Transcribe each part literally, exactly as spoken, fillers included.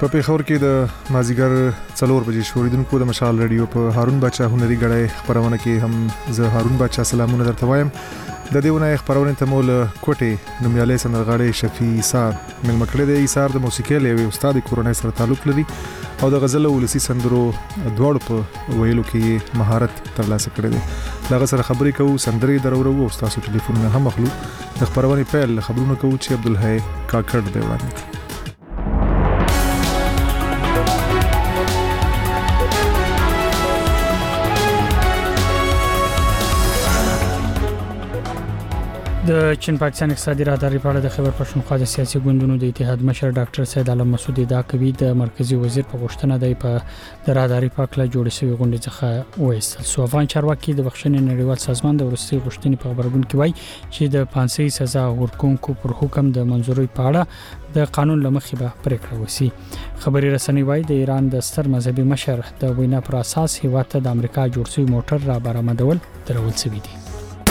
په پیښور کې د مازیګر څلور بجې شوریدونکو د مشال رادیو په هارون بچا هنري غړې خبرونه کې هم زه هارون بچا سلامونه درته وایم. د دیونه خبرونه ته مول کوټه نومیالي سندرغاړي شفیع ایثار مل مکړه د ایثار د موسیقي لوي استاد کورنۍ سره تعلق لري او د غزل او ولسی سندرو دواړو په ویلو کې مهارت ترلاسه کړی دی. دغه سره خبرې کوو، سندرې درورو او تاسو ټلیفون هم اخلو. د خبرونه پیل خبرونه کوو چې عبدالحی کاکړ دی وړاندې. د چین پاکستان اقتصادي راهداري په اړه د خیبر پښتونخوا د سیاسي ګوندونو د اتحاد مشر ډاکټر سید عالم مسعود ادعا کوي د مرکزی وزیر په غوښتنه دی په د راهداري په اړه جوړ شوی غونډه څخه وایستل سو. افغان چارواکي د بخښنې نړیوال سازمان د ورستي غوښتنې په خبرګون کې وایي چې د پانسي سزا ورکونکو پر حکم د منځوري په اړه د قانون لمخې به پریکړه وسی. خبري رسنۍ وایي د ایران د ستر مذهبي مشر د وینا پر اساس هیواد ته د امریکا جوړ شوی موټر را برآمدول درول شوی دی.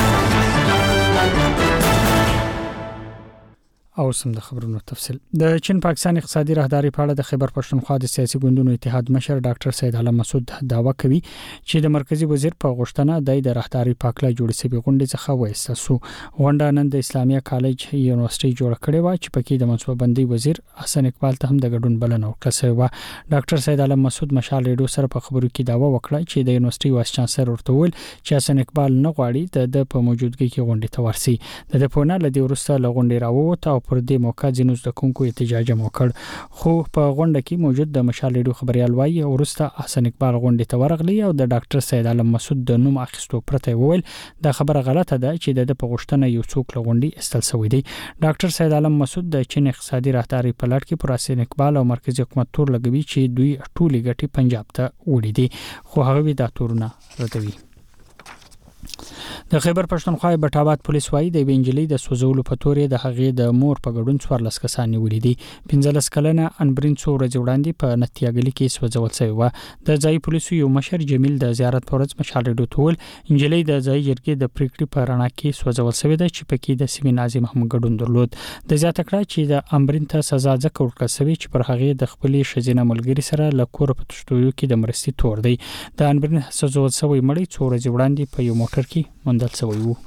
او سم د خبرونو تفصیل. د چین پاکستان اقتصادي راهداري په اړه د خیبر پښتونخوا د سیاسي ګوندونو اتحاد مشر ډاکټر سید عالم مسعود دعوا کوي چې د مرکزی وزیر په غوښتنه د راهداري پاکله جوړ شوی غونډه څخه وایسته سو. غونډه نن د اسلامیه کالج یونیورسيټي جوړ کړې و چې پکې د منصوبندۍ وزیر حسن اقبال ته هم د ګډون بلنه ورکړه و. ډاکټر سید عالم مسعود مشال ریډیو سره په خبرو کې دعوا وکړه چې د یونیورسيټي وایس چانسلر ورته ویل چې حسن اقبال نه غواړي د په موجودګۍ کې غونډه ته ورسي. د دپونه لدی ورسته لغونډه راووت او پر دې موقع ځینو د کوونکو احتجاج مو کړ. خو په غونډه کې موجود د مشال ریډیو خبريال وایي ورسته حسن اقبال غونډه ته ورغلی او د ډاکټر سید عالم مسعود د نوم اخیستو پرته ویل دا خبره غلطه ده چې د په غوښتنه یو څوک لغونډي استل شوی دی. ډاکټر سید عالم مسعود د چین اقتصادي راهداري په لړ کې پر حسن اقبال او مرکزی حکومت تور لګوي چې دوی ټولې ګټي پنجاب ته وړي دي خو هغه دا تورونه ردوي. د خیبر پښتونخوا بټاوات پولیس وایي د وینجلی د سوزولو په تورې د هغې د مور په ګډون څوارلس کسان نیولې دي. پنځلس کلنه انبرین څو ورځې وړاندې په نتیاګلی کې سوځول شوی و. د ځای پولیسو یو مشر جمیل د زیارت پر ورځ مشال ریډیو ټول انجلی د ځای جرګې د پریکړې په رڼا کې سوځول شوی د چې پکې د سیمې ناظم هم ګډون درلود. د زیاته کړه چې د انبرین ته سزا ځکه ورکړل شوی چې پر هغې د خپلې شزینه ملګری سره لکور په تشتویو کې د مرستي تور دی. د انبرین سوځول شوی مړی څو ورځې وړاندې په یو موټر کې مندل شوی و.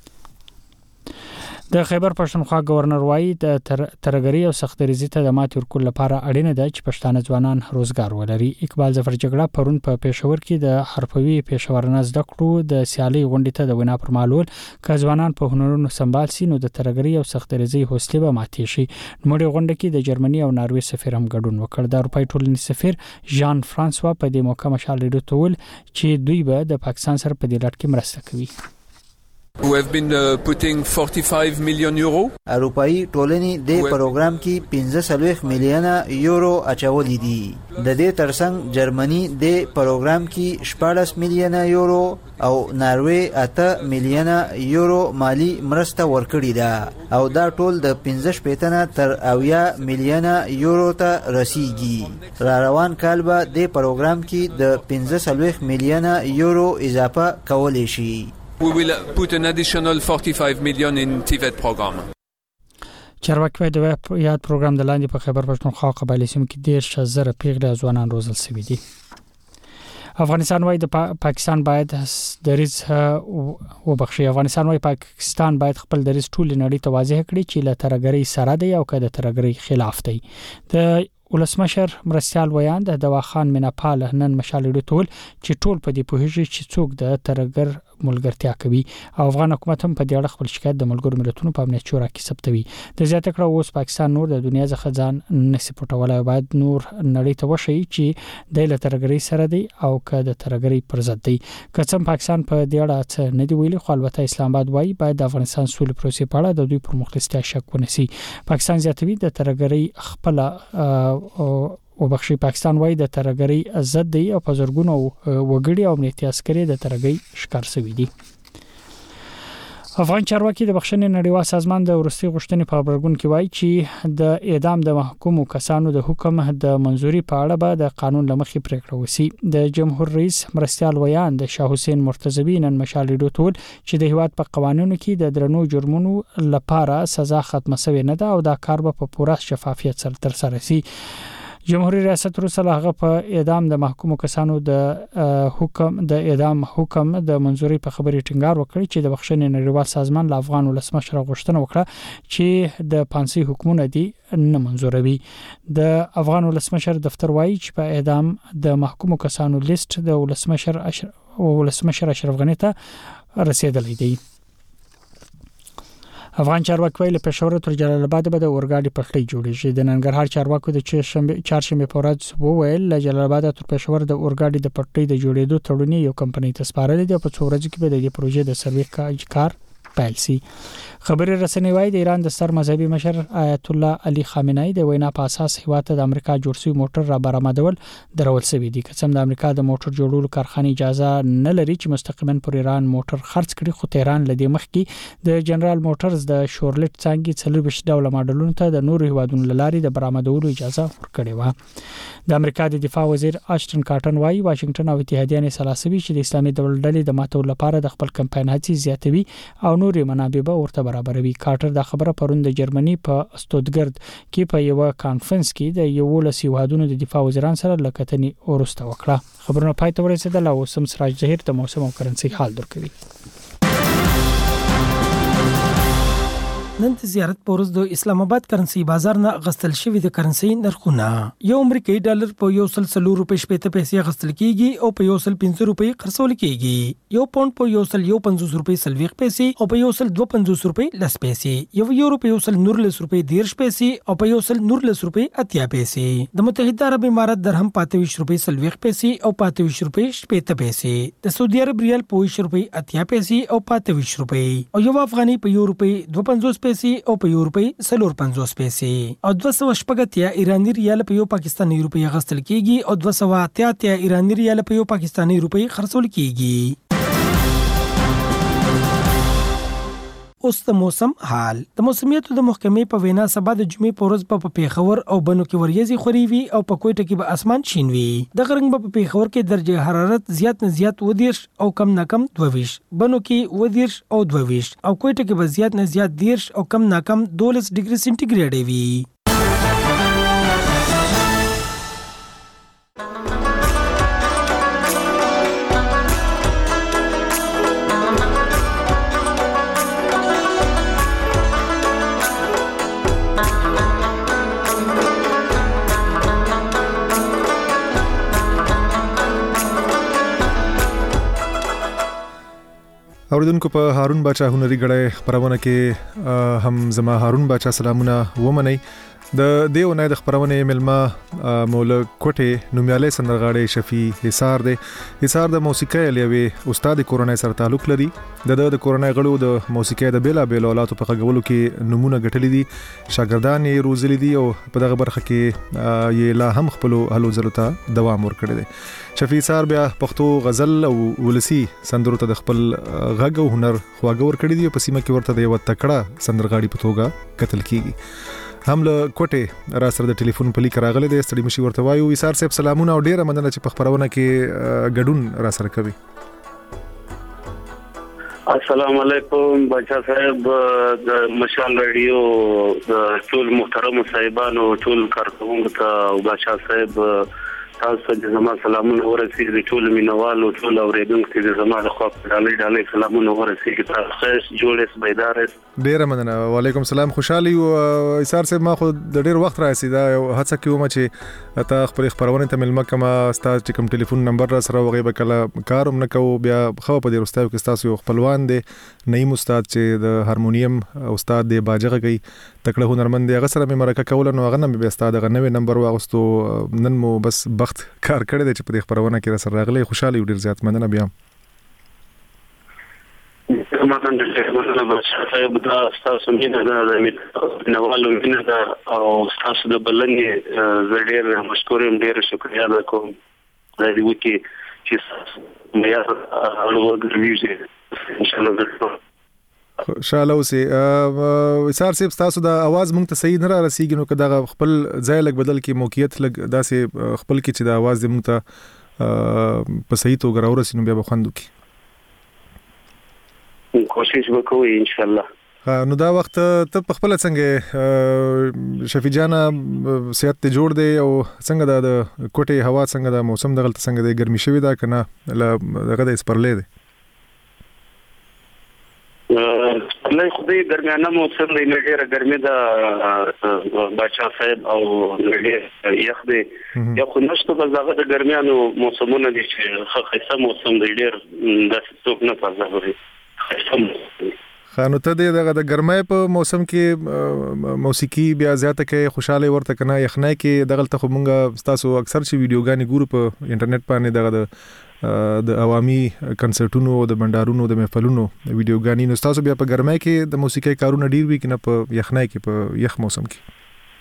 د خیبر پښتونخوا گورنر وایي د ترګری او سختریزي ته د ماتې ورکول لپاره اړینه ده چې پښتانه ځوانان روزګار ولري. اقبال ظفر جګړه پرون په پیښور کې د حرفوي پیښورنه زده کړو د سیالي غونډې ته د وینا پر مالول ک ځوانان په هنرونو سمبال سي نو د ترګری او سختریزي حوصله به ماتې شي. نوموړي غونډه کې د جرمني او ناروې سفیر هم ګډون وکړ. د اروپای ټولنې سفیر ژان فرانسوا په دې موقع مشال ریډیو ته ویل چې دوی به د پاکستان سره په دې لړ کې مرسته کوي. We have been uh, putting forty-five million euro. اروپאי ټولنې د پروګرام کې پنځه سلويخ میلیونه یورو اچولې دي. د دې ترڅنګ جرمني د پروګرام کې شپږ میلیونه یورو او ناروې اته میلیونه یورو مالی مرسته ورکړې ده او دا ټول د پنځه شپېته تر اویا میلیونه یورو ته رسیدي. را روان کال به د پروګرام کې د پنځه سلويخ میلیونه یورو اضافه کولای شي. We will put an additional forty-five million in T V E T program. چارواکي د یاد پروګرام د لاندې په خیبر پښتونخوا قبایلی سیمو کې ډېر شزره پیغله ځوانان روزل شوي دي. افغانستان وايي د پا پاکستان باید دریز وبخښي. افغانستان وايي پاکستان باید خپل دریز ټول نړۍ ته واضح کړي چې له ترګری سره دی او که د ترګری خلاف دی. د ولسمشر مرستيال ویاند د دواخان مناپال نن مشال ریډیو ټول چې ټول په دې پوهیږي چې څوک د ترګر ملګرتیا کوي او افغان حکومت هم په دې اړه خپل شکایت د ملګرو ملتونو په امنیت شورا کې ثبتوي. د زیاته کړه اوس پاکستان نور د دنیا څخه ځان نسی پټولای باید نور نړۍ ته وشي چې د لترګری سره دی او که د ترګری پر ضد دی. کڅم پاکستان په دې اړه څه نه دی ویلي خو البته اسلام آباد وايي باید د افغانستان سولې پروسې په اړه د دوی پر مخلصتیا شک ونسی. پاکستان زیاتوي د ترګری خپل او بخښي. پاکستان وايي د ترګری ضد دی او په زورګونو وګړي او امنیتي عسکري د ترګری شکار شوی دي. افغان چارواکي د بخښنې نړیوال سازمان د ورستي غوښتنې په خبرګون کې وایي چې د اعدام د محکومو کسانو د حکم د منځوري په اړه به د قانون لمخې پریکړه وسی. د جمهور رئیس مرستيال ویان د شاه حسین مرتضوی نن مشال ریډیو ټول چې د هیواد په قوانینو کې د درنو جرمونو لپاره سزا ختمه شوې نه ده او دا کار به په پوره شفافیت سره ترسره شي. جمهوریت ریاست وروسته هغه په اعدام د محکوم کسانو د حکم د اعدام حکم د منځوري په خبري ټینګار وکړي چې د بخښنې نړیوال سازمان له افغان ولسمشر غوښتنه وکړه چې د پانسي حکومت دی نه منځوروي. د افغان ولسمشر دفتر وایي چې په اعدام د محکوم کسانو لیست د ولسمشر اشرف ولسمشر اشرف غني ته رسیدلی دی. افغان چارواکي ویل پېښور تر جلال آباد به د اورګاډي پټلۍ جوړیږي. د ننګرهار چارواکو د چهارشنبه په ورځ وویل له جلال آباد تر پېښور د اورګاډي د پټلۍ د جوړېدو تړون یو کمپنۍ ته سپارل دي او په څو ورځو کې به د دې پروژې د سروې کار پیل شي. خبري رسنۍ وايي د ایران د سر مذهبي مشر آیت الله علي خامنه‌ای د وینا په اساس هیواد ته د امریکا جوړ شوی موټر را برآمدول درول شوی دي. قسم د امریکا د موټر جوړولو کارخانه اجازه نه لري چې مستقیما پر ایران موټر خرڅ کړي، خو تهران لدی مخکې د جنرال موټرز د شورلټ څنګه څلور بش ډول ماډلونو ته د نورو هیوادونو لاري د برآمدولو اجازه ورکړې و. د امریکا د دفاع وزیر آشټن کارټن وايي واشنگټن او اتحادیه سلاسوي چې د اسلامي دولت ډلې د ماتول لپاره د خپل کمپاین هڅې زیاتوي او نورې منابع به ورته برابروي. کارټر دا خبره پرون د جرمني په استوتګرد کې په یو کانفرنس کې د یو لسی وحدونو د دفاع وزیران سره لکتنې اورسته وکړه. خبرونه پای ته ورسېدل او سم سراج ظهیر د موسم او کرنسي حال درکوي. نن د زیارت پورز د اسلام آباد کرنسي بازار نه غستل شوی د کرنسي نرخونه یو امریکایي ډالر په یو سل سلور روپۍ شپږ پیسې غستل کیږي او په یو سل پنځه روپۍ خرڅول کیږي. یو پاوند په یو سل یو پنځوس روپۍ سلويخ پیسې او په یو سل دوه پنځوس روپۍ لس پیسې، یو یورو په یو سل نورلس روپۍ دیرش پیسې او په یو سل نورلس روپۍ اتیا پیسې. د متحده عرب امارات درهم پاتويش روپۍ سلويخ پیسې او پاتويش روپۍ شپږ پیسې. د سعودي عرب ریال په ویش روپۍ اتیا پیسې او پاتويش روپۍ او یو افغاني په یو روپۍ دوه پنځوس پیسې او په یو روپۍ سلور پنځوس پیسې او دوه سوه شپږ اتیا ایرانی ریال په یو پاکستاني روپۍ غستل کیږي او دوه سوه اتیا اتیا ایرانی ریال په یو پاکستاني روپۍ خرڅول کیږي. اوس د موسم حال. د موسمیاتو د محکمې په وینا سبا د جمعې په ورځ په پیښور او بنو کې وریځي خوري وي او په کوټه کې به اسمان شین وي. د غرنګ په پیښور کې درجه حرارت زیات نه زیات ودیش او کم نه کم دوه، بنو کې ودیش او دوه او کوټه کې به زیات نه زیات دیش او کم نه کم دولس ډیګري سنټیګریډ وي. اوریدونکو په هارون باچا هنري غړې خبرونه کې هم زما هارون باچا سلامونه ومني. د دیونه د خبرونه ملما مولا کوټه نومیاله سندرغاړي شفیع حصار دی. حصار د موسیقي لوي استاد کورونای سره تعلق لري. د د کورونای غړو د موسیقي د بیلا بیل اولادو په غوولو کې نمونه غټلې دي، شاګردان یې روزلي دي او په دغه برخه کې یې لا هم خپل هلو ځلته دوام ورکړي دي. شفیع حصار بیا پښتو غزل او ولسی سندرو ته د خپل غږ او هنر خواږه ورکړي دي په سیمه کې ورته د یو تکړه سندرغاړي په توګه قتل کیږي. هم له کوټه را سره د ټلیفون په لیک راغلي د ستړي مشي ورته وایو. حصار صاحب سلامونه او ډیره مننه چې په خبرونه کې ګډون را سره کوي. السلام علیکم بچا صاحب، د مشال رادیو د ټول محترم صاحبانو ټول کارکونکو ته او بچا صاحب تاسو ته زما سلامونه ورسیږي. ټول مینوالو ټول اوریدونکو ته زما د خوا په ډالۍ ډالۍ سلامونه ورسیږي. تاسو جوړس بيدارس ډیره مننه. وعلیکم السلام. خوشحالي او حصار صاحب ما خو د ډیر وخت راځي دا هڅه کوم چې تا خپل خبرونه ته ملما کما ستاسو چې کوم ټلیفون نمبر را سره وغه بکله کاروم نه کو بیا خو په دې رستاو کې تاسو خپلوان دي نیم استاد چې د هارمونیم استاد دی باجغه کوي تکړه هنرمند دی هغه سره مې مرکه کول نو هغه نه به استاد غ نوې نمبر واغستو نن مو بس وخت کار کړی دی چې په دې خبرونه کې را سره راغلی. خوشحالي ډیر زیات مننه. بیا ما څنګه چې موږ به صاحب دا تاسو مینه ده نوالو مینه ده او تاسو د بلنې زړه مشکورم ډیر شکریا ده کوم د دې وکی چې مې اړو ورګریږي ان شاء الله. شاله اوسې حصار صاحب تاسو د आवाज مونږ ته صحیح نه را رسیږي نو که دا خپل ځای لګ بدل کې موقعیت لګ داسې خپل کې چې د आवाज دې مونږ ته په صحیح توګه راورسي نو بیا به خوند وکړي. کوشش وکړو ان شاء الله. نو دا وخت ته په خپل څنګه شفیع جان صحت ته جوړ دی او څنګه د کوټه هوا څنګه د موسم دغلت څنګه د ګرمي شوی دا کنه دغه د سپرلې دی الله خدای درمیانه موسم دی ډیره ګرمي ده بچا صاحب او ډیره یخ دی یا خو نشته په دغه د ګرمیانو موسمونه دي چې خاصه موسم دی ډیر د څوک نه پاتې دی خاصه خانو ته دغه د ګرمۍ په موسم کې موسیقي بیا زیاته کې خوشاله ورته کنه یخنۍ کې دغه ته مونږه تاسو اکثر چې ویډیوګانې ګورو په انټرنیټ باندې دغه د د عوامي کنسرټونو او د بندارونو د محفلونو ویډیوګانې نو تاسو بیا په ګرمۍ کې د موسیقي کارونه ډیر وی کنه په یخنۍ کې په یخ موسم کې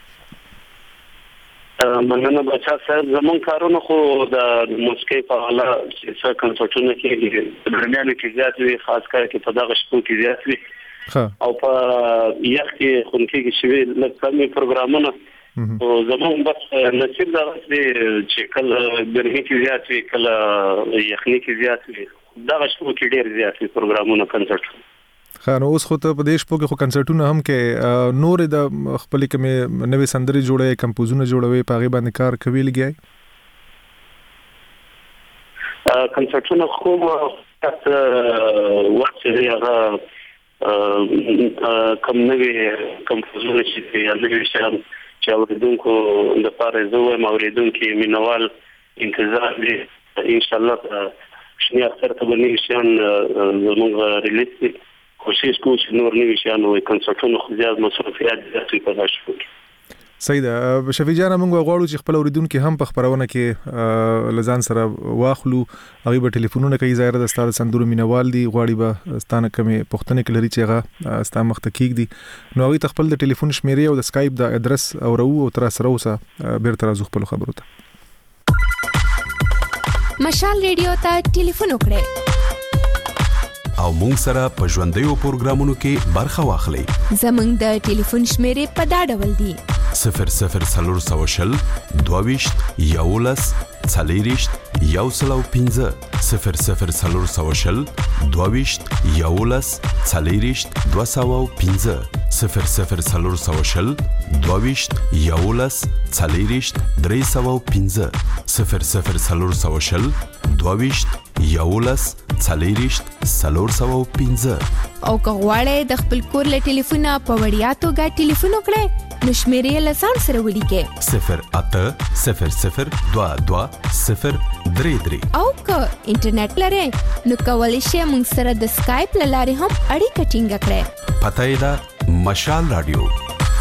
مننه بچا صاحب زمون کارونه خو د موسیقي په اړه چې کنسرټونه کې د برنامه کې زیات وي خاص کر کې په دغه شپو کې زیات وي او په یخ کې خونکي کې شوي لکه کمي پروګرامونه او زمون بس نصیب دا دی چې کله ګرمي کې زیات وي کله یخني کې زیات وي دغه شپو کې ډیر زیات وي پروګرامونه کنسرټ خانو اوس خو ته په دې شپو کې خو کنسرټونه هم کې نور د خپل کې نوې سندري جوړې کمپوزونه جوړوي په غي باندې کار کوي لګي کنسرټونه خو تاسو وخت یې هغه کوم نوې کمپوزونه چې یا نوې شرم چې اوریدونکو د پاره زوې موریدونکو مینوال انتظار دي ان شاء الله شنو اکثر ته باندې شان زموږ ریلیز کوشش کوو چې نور نوي شیان او کنسرټونه خو زیات مصرفيات زیات په تاسو کې صحیح ده شفیع جان موږ غواړو چې خپل اوریدونکو هم په خبرونه کې لزان سره واخلو هغه به ټلیفونونه کوي ظاهر د ستاره سندرو مینوال دي غواړي به ستانه کمه پښتنه کې لري چې هغه ستا مخ ته کېږي دي نو هغه خپل د ټلیفون شمیرې او د سکایپ د ادرس او رو او تر سره اوسه بیرته راځو خپل خبرو ته مشال ریډیو ته ټلیفون وکړئ او مونږ سره په ژوندۍ پروګرامونو کې برخه واخلئ زمونږ د ټلیفون شمیرې په دا ډول دي صفر صفر څلور سوه شل دوه ویشت یولس څلېرویشت یو سل او پنځه صفر صفر څلور سوه شل دوه ویشت یولس څلېرویشت دوه سوه او پنځه صفر صفر څلور سوه شل دوه ویشت یولس څلېرویشت درې سوه او پنځه صفر صفر څلور سوه شل دوه ویشت یولس څلېرویشت څلور سوه او پنځه او که غواړئ د خپل کور له ټلیفونه په وړیا توګه ټلیفون وکړئ نو شمیرې له ځان سره ولیکئ صفر اته صفر صفر دوه دوه صفر درې درې او که انټرنیټ لرئ نو کولی شئ موږ سره د سکایپ له لارې هم اړیکه ټینګه کړئ پته یې ده مشال رادیو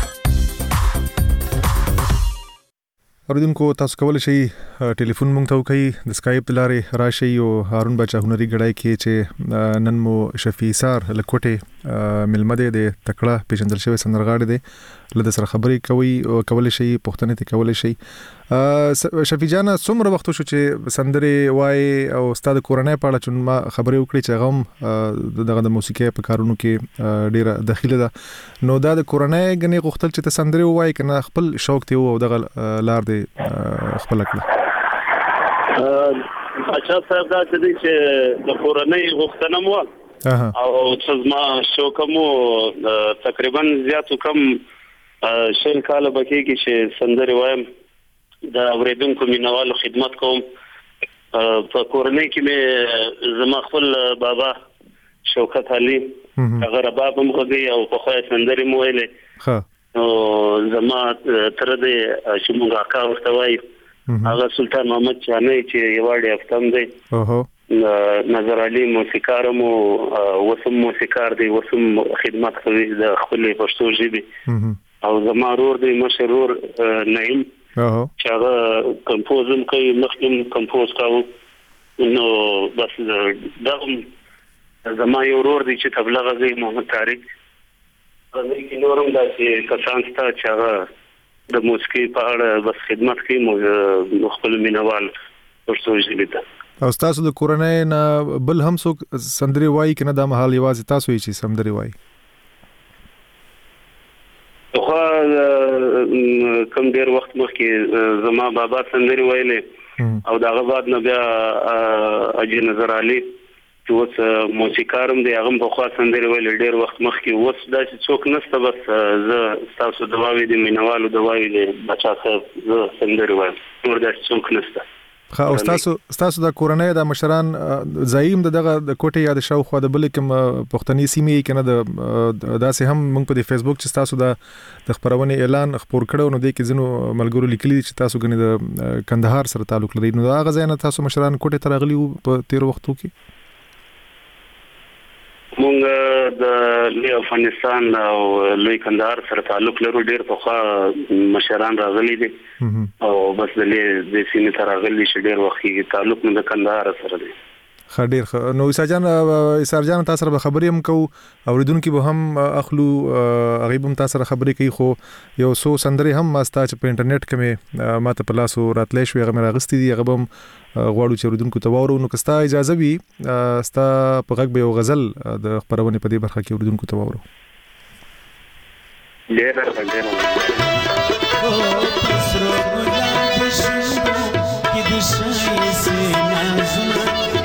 اوریدونکو تاسو کولی شئ ټلیفون مونږ ته وکړئ د سکایپ لارې راشئ او هارون بچا هنري غړای کې چې نن مو شفیع سار لکوټه ملمده د تکړه پیژندل شوی سندرغاړي دی لده سره خبرې کوي او کولی شئ پښتنه ته کولی شئ شفیع جان څومره وخت شو چې سندرې وای او استاد کورنۍ په اړه چې ما خبرې وکړې چې غم دغه د موسیقي په کارونو کې ډیره داخله ده نو دا د کورنۍ غني غوښتل چې ته سندرې وای کنه خپل شوق ته او دغه لار دی خپل کړ اچھا صاحب دا چې د کورنۍ غوښتنه مو او چې ما شوق مو تقریبا زیات کم شل کال بکی کې چې سندرې وایم د اوریدونکو مینوالو خدمت کوم په کورنۍ کې مې زما خپل بابا شوکت علي هغه رباب هم غږی او په خو سندرې مو ویلې ها او زما تر دې چې موږ اکا ورته وایي هغه سلطان محمد چانه چې یوړې افتم دی اوهو نظر علي موسیقار مو وسم موسیقار دی وسم خدمت کوي د خپل پښتو ژبې او زما رور دی مشرور نعیم اوهو چې هغه کمپوزم کوي مخکې کمپوز کاوه نو بس دا زما یو رور دی چې تبلیغ کوي محمد طارق هغه کې نورم داسې کسان ستا چې هغه د موسیقي په اړه بس خدمت کوي مو خپل مینوال پښتو ژبې ته او تاسو د کورنۍ نه بل هم څوک سندري وایي کنه د محل یوازې تاسو یې چې سندري وایي خو کوم ډیر وخت مخکې زما بابا سندري ویلې او دغه بعد نه بیا اجي نظر علي چې اوس موسیقارم دی هغه په خوا سندرې ویل ډېر وخت مخکې اوس داسې څوک نشته بس زه ستاسو دواوې د مینوالو دواوې د بچا صاحب زه سندرې وایم نور داسې څوک نشته. خا او تاسو تاسو د کورنۍ د مشران زعیم دغه د کوټې یا د شاوخوا د بل کوم پښتني سیمې کنه د داسې هم موږ په فیسبوک چې تاسو د د خبرونې اعلان خبر کړو نو د کې زنو ملګرو لیکلي چې تاسو غني د کندهار سره تعلق لري نو هغه ځای نه تاسو مشران کوټې ته راغلي په تیر وختو کې مونږ د لوی افغانستان او لوی کندهار سره تعلق لرو ډیر په خوا مشران راغلي دي او بس د لې د سینې تر راغلي چې ډیر وخت کې تعلق مونږ د کندهار سره دی. خډیر نو ایساجان ایسارجان تاسو سره خبرې هم کو اوریدونکو به هم اخلو غیب هم تاسو سره خبرې کوي خو یو سو سندري هم ماستا چې په انټرنیټ کې ماته په لاسو راتلې شوې هغه راغستې دي هغه هم غواړو چې اوریدونکو ته وورو نو کستا اجازه وي ستا په غږ به یو غزل د خبرونه په دې برخه کې اوریدونکو ته وورو. ډیر ډیر او پسرو ګلاب شو کې د شای سي نازونه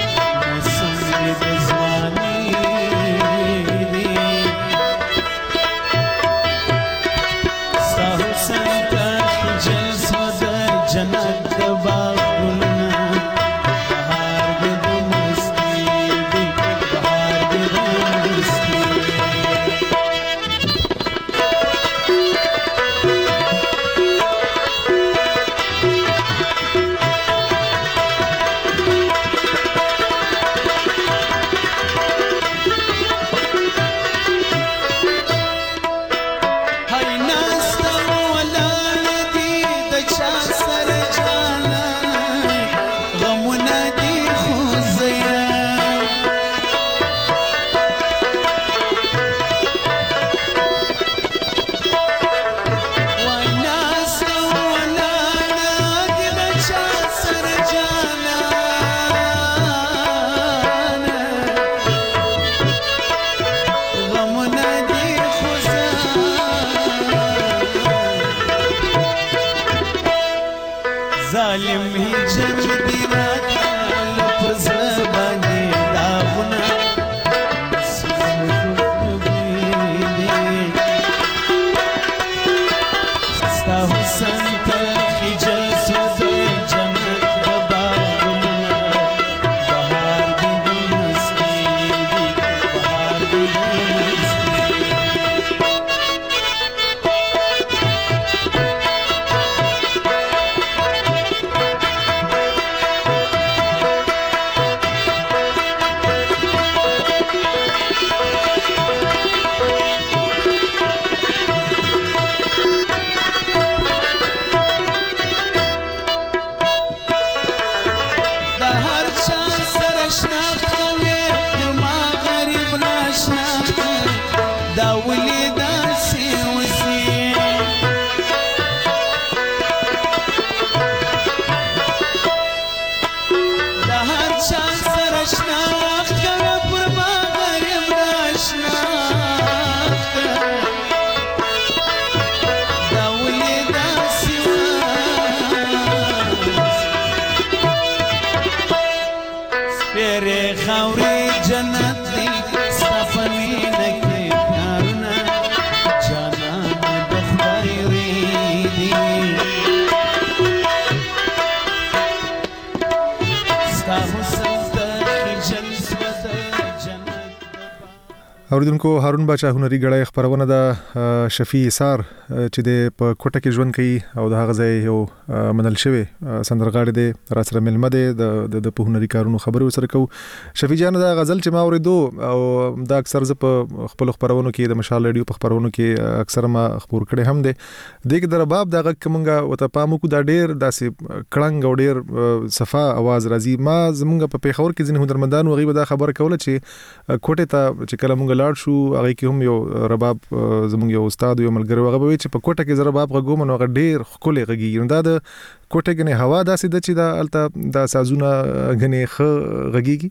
اوریدونکو هارون باچا هنري غړای خبرونه د شفیع سار چې د په کوټه کې ژوند کوي او د هغه ځای یو منل شوی سندرغاړي دی را سره ملمه دی د د په هنري کارونو خبرو سره کو. شفیع جان دا غزل چې ما اوریدو او دا اکثر ز په خپل خبرونو کې د مشال ریډیو په خبرونو کې اکثر ما خبر کړي هم دی دغه د رباب دغه کومګه وته پامو کو دا ډیر داسې کړنګ او ډیر صفا आवाज راځي. ما زمونږ په پیښور کې ځین هنرمندان وغي به دا خبر کوله چې کوټه ته چې کله مونږ لاړ شو هغه کې هم یو رباب زمونږ یو استاد یو ملګری هغه به چې په کوټه کې رباب غوم نو هغه ډیر خولي غږی دا د کوټه کې هوا داسې د چې دا الته د سازونه غني خ غږیږي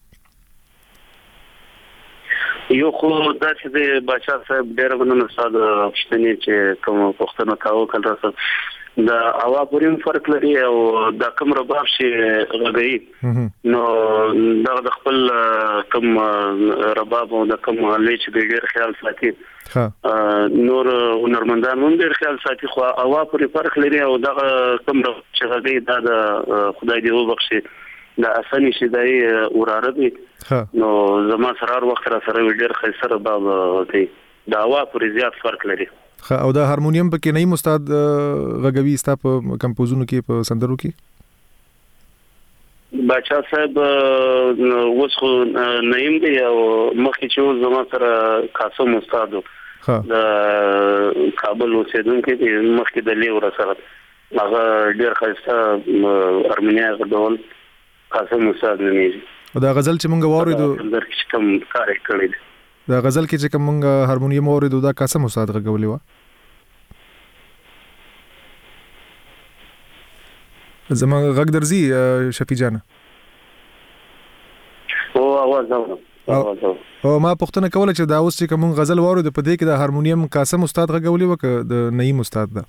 یو خو داسې د بادشاہ صاحب ډېر غوښنه استاد پښتني چې کوم پښتنو تاو کل راځي د هوا پورې فرق لري او د کوم رباب شي غږی نو دا د خپل کوم رباب او د کوم لیچ د ډیر خیال ساتي نور هنرمندان هم ډیر خیال ساتي خو هوا پورې فرق لري او دا کوم چې غږی دا د خدای دې وبخشي دا اساني شي دای وراره دي نو زما سره وخت را سره ډیر خیسر رباب دی دا هوا پورې زیات فرق لري او دا هارمونیم په کې نه مستاد غږوي ستا په کمپوزونو کې په سندرو کې بچا صاحب اوس خو نیم دی او مخکې چې زما سره قاسم استاد د کابل اوسیدونکو دی مخکې د لیور سره هغه ډیر ښایسته ارمنیا غډول قاسم استاد نومیږي او دا غزل چې مونږ واورېدو در کې کوم کار کړی دی دا غزل کې چې کوم هارمونیم واورېدو دا قاسم استاد غږولې و زما غږ درځي شفیع جان او आवाज اورم او ما پوښتنه کوله چې دا اوس چې کوم غزل واورېدو په دې کې د هارمونیم قاسم استاد غږولې و که د نعیم استاد دا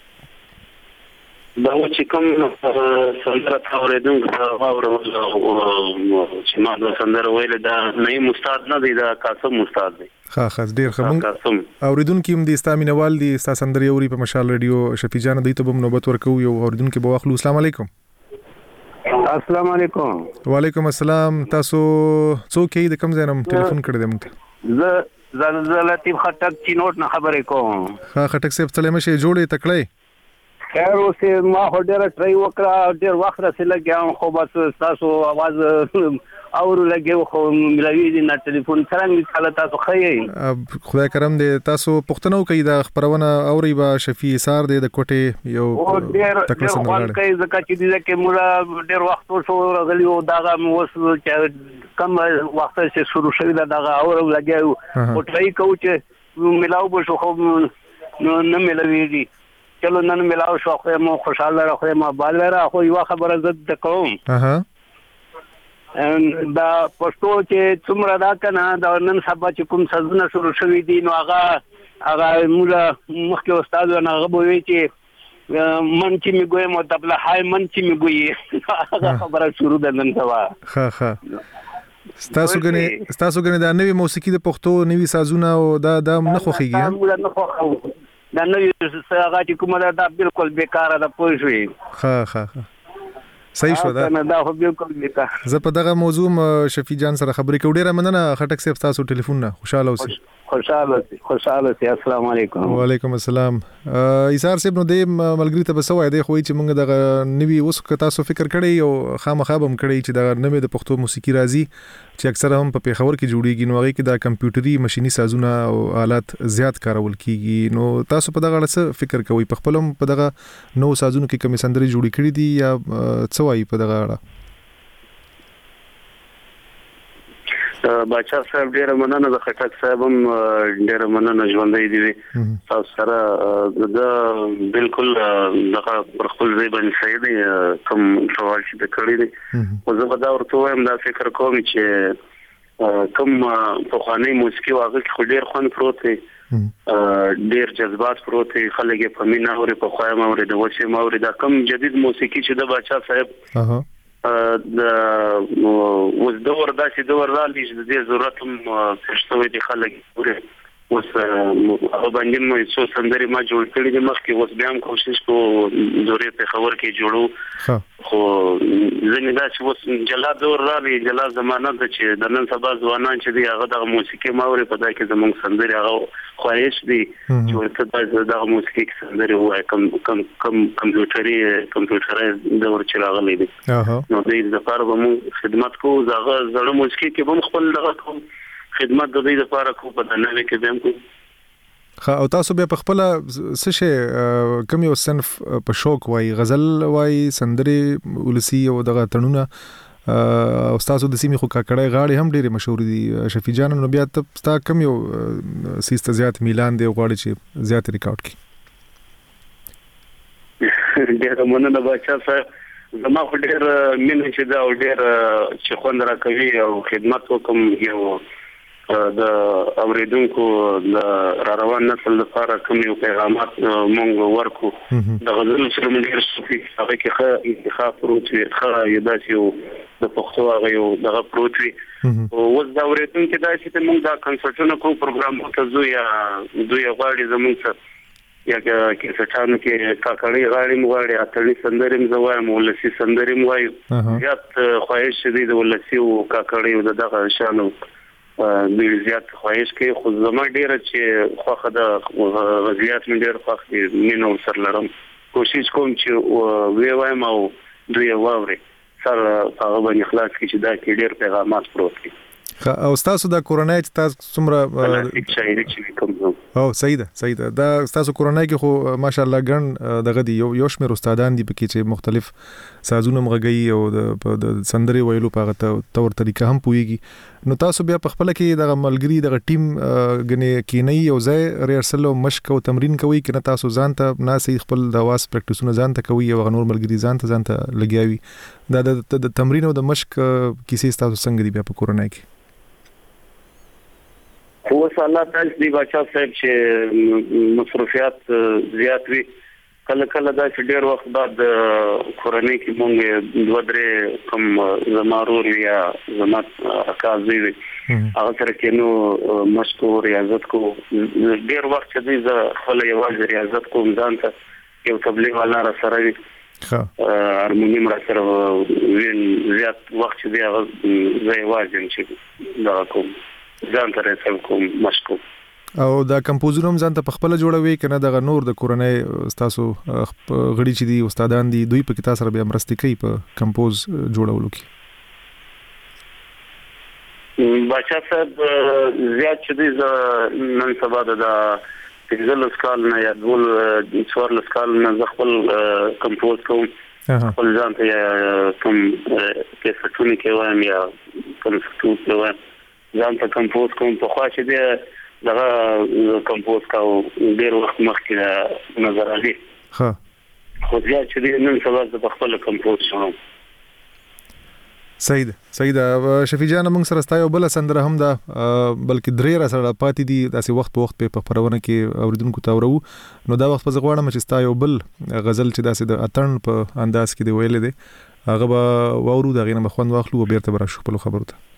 دا چې کوم سندره اورېدم دا اورم چې ما د سندره ویل دا نعیم استاد نه دی دا قاسم استاد دی ها خاص ډیر خمون اوریدونکو هم د استامینوال دي ستا سندري اوري په مشال رادیو شفیع جان دوی ته به نوبت ورکو یو اوریدونکو به واخلو السلام علیکم السلام علیکم وعلیکم السلام تاسو څوک یې د کوم ځای نه ټلیفون کړی دی موږ زه زه لطیف خټک چینوټ نه خبرې کوم ها خټک صاحب سلام شه جوړې تکړه خیر اوسه ما هډر ټرای وکړه ډیر وخت را سره لګیام خو بس تاسو आवाज اور لګیو خو ملوي دي نه ټلیفون څنګه کله تاسو خی خدای کرم دې تاسو پښتنو کوي دا خبرونه اوري با شفیع سار دې د کوټه یو تکلیف نه کوي ځکه چې دې کې مولا ډیر وخت شو غلیو داغه اوس چې کم وخت چې شروع شوی دا داغه اور لګیو او ټرای کو چې ملاو به شو خو نو نه ملوي دي چلو نن ملاو شو خو مو خوشاله راخو ما بالره خو یو خبره زد کوم اها دا پښتو چې څومره دا کنه دا نن سبا چې کوم سزونه شروع شوې دي نو هغه هغه مولا مخکې استاد نه هغه وایي چې من چې می ګوي مو تبله هاي من چې می ګوي هغه خبره شروع ده نن سبا ها ها ستاسو غني ستاسو غني دا نوې موسیقي د پښتو نوې سازونه او دا دا نه خوخيږي دا نوې هغه چې کومه دا بالکل بیکاره ده پوه شوي ها ها ها صحیح شو دا دا خو بالکل بیکاره زه په دغه موضوع شفیع جان سره خبرې کوم ډیره مننه خټک صاحب تاسو ټلیفون نه خوشاله اوسئ خوشاله خوشاله سي السلام علیکم وعلیکم السلام ایثار صاحب نو د ملګری ته بسوي دی خو چې موږ دغه نوی اوس تاسو فکر کړی او خامخا هم کړی چې دغه نوې د پښتو موسیقي راځي چې اکثره هم په پیښور کې جوړیږي نو هغه کې د کمپیوټري ماشيني سازونه او آلات زیات کارول کیږي نو تاسو په دغه اړه څه فکر کوئ په خپل په دغه نو سازونو کې کوم سندري جوړی کړی دي یا څه وایي په دغه اړه باچا صاحب ډیر مننه د خټک صاحب هم ډیر مننه ژوندۍ دي تاسو سره دا بالکل دغه خپل ځای باندې صحیح دی کوم سوال چې کړی دی او زه دا ورته وایم دا فکر کوم چې کوم په خواني موسیقي واغې خو ډیر خوان پروت دی ډیر جذبات پروت دی خلک په مینا اوري په خوایم اوري د وسه اوري دا کوم جدید موسیقي چې د باچا صاحب د وز دور داسې دور رالی چې د دې ضرورت هم پښتوي دي خلک اوس هغه باندې مې څو سندري ما جوړ کړې دي مخکې اوس بیا هم کوشش کوم دورې په خبر کې جوړو خو ځنې دا چې اوس جلا دور رالی جلا زمانہ د چې د نن سبا ځوانان چې دی هغه د موسیقي ماوري په دای کې زموږ سندري هغه خواهش دي چې ورته د موسیقي سندري وای کم کم کم کمپیوټري کمپیوټري دور چې راغلی دي نو دې د لپاره به خدمت کوو زغه زړه موسیقي کې به خپل دغه کوم خدمت د دې لپاره کو په دنه کې دیم کو خا او تاسو به په خپل څه شي کوم یو صنف په شوق وای غزل وای سندري ولسی او دغه تړونه او تاسو د سیمې خو کاکړای غاړي هم ډېر مشهور دي شفیع جان نو بیا تاسو کوم یو سیسته زیات میلان دی غواړي چې زیات ریکارډ کی ډېر مننه بچا صاحب زما خو ډېر مینه چې دا ډېر چې خوند را کوي او خدمت وکم یو د اوریدونکو د را روان نسل لپاره کوم یو پیغامات مونږ ورکو د غزل سره موږ ډیر صوفي هغه کې ښه انتخاب پروت وي ښه یو داسې یو د پښتو هغه یو دغه پروت وي او اوس د اوریدونکو داسې ته موږ دا کنسرټونه کوو پروګرام ته زو یا دوی غواړي زموږ څخه یا کې سټانو کې کاکړی غاړي مغاړي اتلې سندرې مزوایم ولسی سندرې موایو زیات خواهش دي د ولسی او کاکړی د دغه شانو ډیر زیات خواهش کوي خو زما ډیره چې خوخه د غزيات من ډیر خوخ دي مينو سر لرم کوشش کوم چې وی وایم او دوی واوري سر هغه باندې خلاص کی چې دا کې ډیر پیغامات پروت دي او تاسو د کورونای چې تاسو څومره شاعري چې کوم او صحیح ده صحیح ده دا تاسو کورونای کې خو ماشاءالله ګڼ دغه دی یو یو شمېر استادان دي پکې چې مختلف سازونه مغږی او د سندري ویلو په غته تور طریقه هم پويږي نو تاسو بیا په خپل کې دغه ملګری دغه ټیم غني کینی او ځای ریهرسل او مشق او تمرین کوي کنه تاسو ځان ته ناسي خپل د واس پریکټیسونه ځان ته کوي او نور ملګری ځان ته ځان ته لګیاوي دا د تمرین او د مشق کیسې تاسو څنګه دی بیا په کورونای کې خو الله تعالی دی بچا صاحب چې مصرفيات زیات وي کله کله دا چې ډیر وخت بعد کورنۍ کې مونږ دوه درې کوم زمارور یا زمات کازي وي هغه سره کې نو مشکور ریاضت کو ډیر وخت چې دی خپل یوازې ریاضت کوم ځان ته یو تبلیغ والا را سره وي ها هارمونیم را سره وین زیات وخت چې دی هغه زې واجب چې دا کوم ځان ته رسم کوم مشکو او دا کمپوزر هم ځان ته خپل جوړوي کنه د نور د کورنۍ تاسو غړي چې دي استادان دي دوی په کې تاسو سره به مرستې کوي په کمپوز جوړولو کې بچا صاحب زیات چې دي نن سبا د پنځل سکال نه یا ډول څوار سکال نه خپل کمپوز کوم خپل ځان ته کوم کې ستونی کې وایم یا کوم ستونی کې وایم ځان ته کمپوز کوم په خوا چې دی دغه کمپوز کاو ډیر وخت مخکې نظر علي ها خو بیا چې دی نن سبا د خپل کمپوز شوم صحیح ده صحیح ده شفیع جان موږ سره ستایو بل سندره هم ده بلکې درې را سره پاتې دي داسې وخت په وخت په خبرونه کې اوریدونکو ته ورو نو دا وخت په زغواړم چې ستایو بل غزل چې داسې د اتن په انداز کې دی ویل دي هغه به وورو دا غینه مخوند واخلو او بیرته برا شو په خبرو ته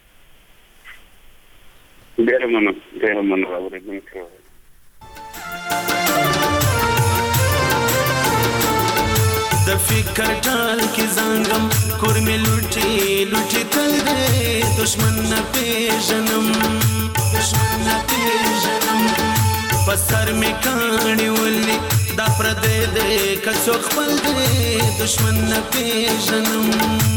ډیر مننه ډیر مننه اوریدونکو د فکر ټال کې زنګم کور مې لوټي لوټي تل دې دشمن نه پیژنم دشمن نه پیژنم پسر مې کاڼي ولې دا پر دې دې کڅو خپل دې دشمن نه پیژنم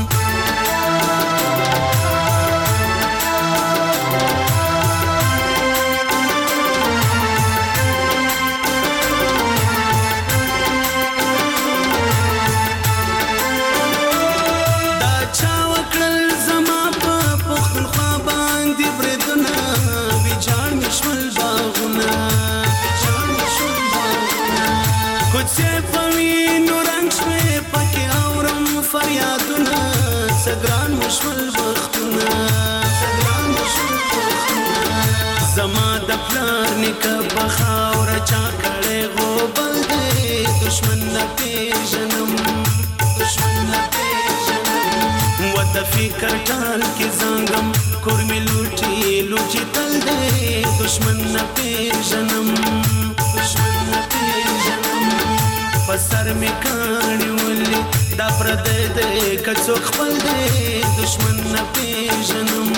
سگران مشمل بختونه سگران مشمل بختونه زما د پلار نک بخاور چا کړه غوبل دې دشمن نه پیژنم دشمن نه پیژنم و د فکر ټال کې زنګم کور مې لوټي لوټي تل دې دشمن نه پیژنم دشمن نه پیژنم پسر مې کاڼي ولې دا پر دې دې کڅو خپل دې دشمن نه پیژنم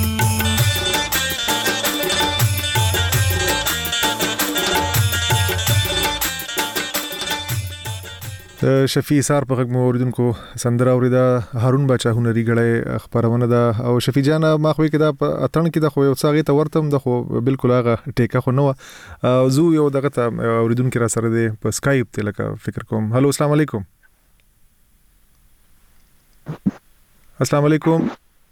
شفیع سار په غږ موریدونکو سندره اوریدا هارون بچا هنري غړې خبرونه ده او شفیع جان ما خو کې دا اتن کې د خو یو څاغه ته ورتم د خو بالکل هغه ټیکه خو نو زو یو دغه ته اوریدونکو را سره دی په سکایپ ته لکه فکر کوم هالو السلام علیکم السلام علیکم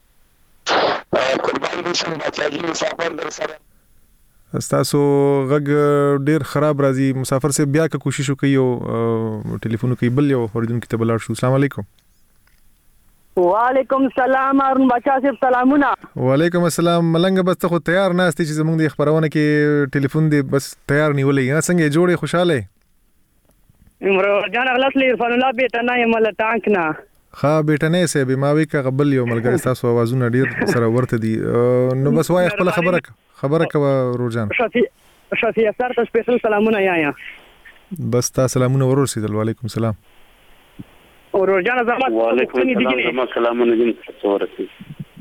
قربان بشم بچاجي مسافر در سره تاسو غږ ډیر خراب راځي مسافر سے بیا که کوشش وکړي او ټلیفون کوي بل یو اوریدونکو ته بلار شو السلام علیکم وعلیکم السلام هارون بچا صاحب سلامونه. وعلیکم السلام. ملنګ بس ته خو تیار نه استې چې زمونږ د خبرونه کې ټلیفون دی بس تیار نیولې یا څنګه جوړې خوشاله عمر جان اغلاس لې عرفان الله بیت نه یم له ټانک نه ها بیت نه سه به ما وی کا قبل یو ملګری تاسو आवाजونه ډیر سره ورته دي نو بس وای خپل خبره خبره کا روجان شفیع شفیع سره ته سپیشل سلامونه یا یا بس تا سلامونه ورسېدل. وعلیکم السلام. ورجان زما وعلیکم السلام زما سلامونه دې ورسېدل.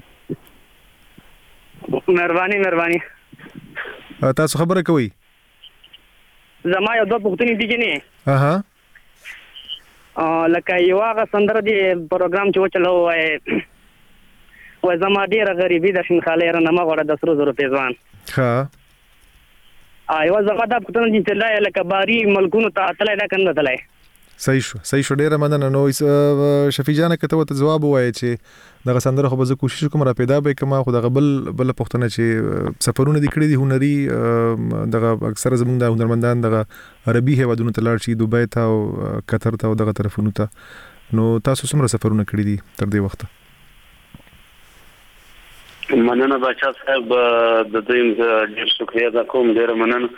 مهرباني مهرباني. تاسو خبره کوي زما یو دوه پوښتنې دي کني. اها ا لکه یو هغه سندره دی پروګرام چې وچلو وای وای زما ډیره غریبي د شین خاله رانه ما غوړه د سرو زرو پیزوان. ها ایو زما د پښتون دي چې لای لکه باری ملکونو ته تلای دا کنه تلای. صحیح شو صحیح شو ډیره مننه. نو شفیع جان کته ته جواب وای چې دغه سندره خو به زه کوشش کوم را پیدا به کما خو دغه بل بل پښتنه چې سفرونه دي کړی دي هنري دغه اکثر زمونږ د هنرمندان دغه عربي هیوادونو ته لاړ شي دوبۍ ته او قطر ته او دغه طرفونو ته. نو تاسو څومره سفرونه کړی دي تر دې وخت؟ مننه بچا صاحب د دې ډیر شکریا دا کوم ډیر مننه.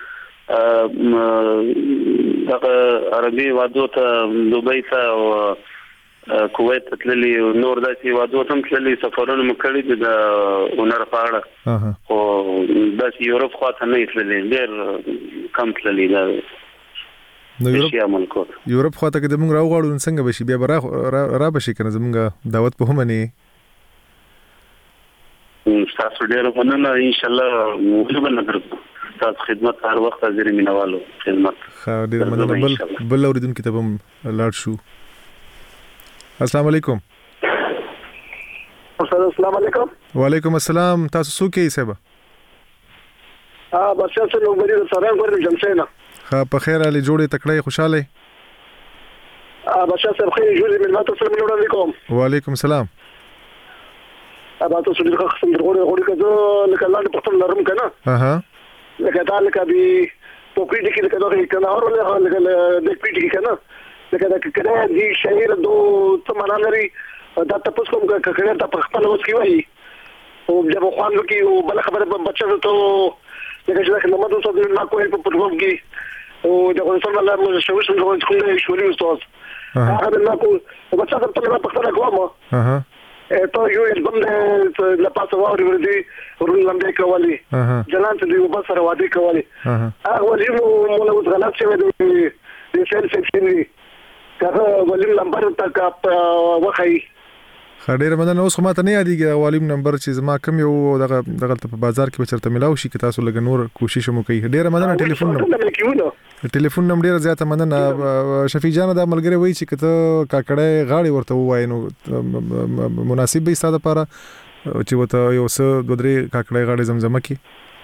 دغه عربي وادو ته دوبۍ ته او کویت ته تللی نور داسې وادو ته تللی سفرونه مو کړي دي د هنر په اړه او داسې یورپ خواته نه تللی ډېر کم تللی دا نو یورپ یورپ خواته کې د موږ راوغاړو څنګه بشي بیا را را بشي کنه زموږ دعوت په هم نه تاسو ډېر مننه ان شاء الله موږ به نظر تاسو خدمت هر وخت حاضر مینوالو خدمت. ها ډېر مننه. بل بل اوریدونکو ته هم لاړ شو. السلام علیکم. السلام علیکم. وعلیکم السلام. تاسو څوک یې صاحب؟ ها بچا څه نو بری سره ورته جمشینا. ها په خیر علي جوړې تکړه خوشاله. ا بچا څه خیر جوړې من تاسو سره علیکم. وعلیکم السلام. ا تاسو دې ښه څنګه غوړې غوړې کړه لکه لاندې پښتون لرم کنه. اها لکه دا لکه بي پوکړي کې لکه دا کنه اور له لکه د پیټي کې کنه لکه دا کړه دي شهیر دو څه معنا لري دا تاسو کوم کړه ته خپل اوس کې وایي او جب خوان کې او بل خبره بچو ته لکه چې نو مده څه نه کوي په پروګرام کې او دا کوم څه الله مو شوي څنګه کوي شوري استاد هغه نه کو او بچا ته په پښتنه کومه. اها ته یو البم د لپاسه ووري وردي ورن لمبه کوالي جلان ته دی وبصره وادي کوالي هغه ولې مو له غلط شوی دی د سیل سیکشن هغه ولې لمبر تک وخی خډیر مننه. اوس ما ته نه یادېږي والیم نمبر چې زما کم یو دغه دغه په بازار کې بچرته ملاو شي که تاسو لګ نور کوشش مو کوي. ډیر مننه. ټلیفون نمبر ټلیفون نمبر ډیر زیاته مننه. شفیع جان دا ملګری وایي چې کته کاکړې غاړي ورته وای نو مناسب به ستاسو لپاره چې وته یو څه دوه درې کاکړې غاړي زمزمه کی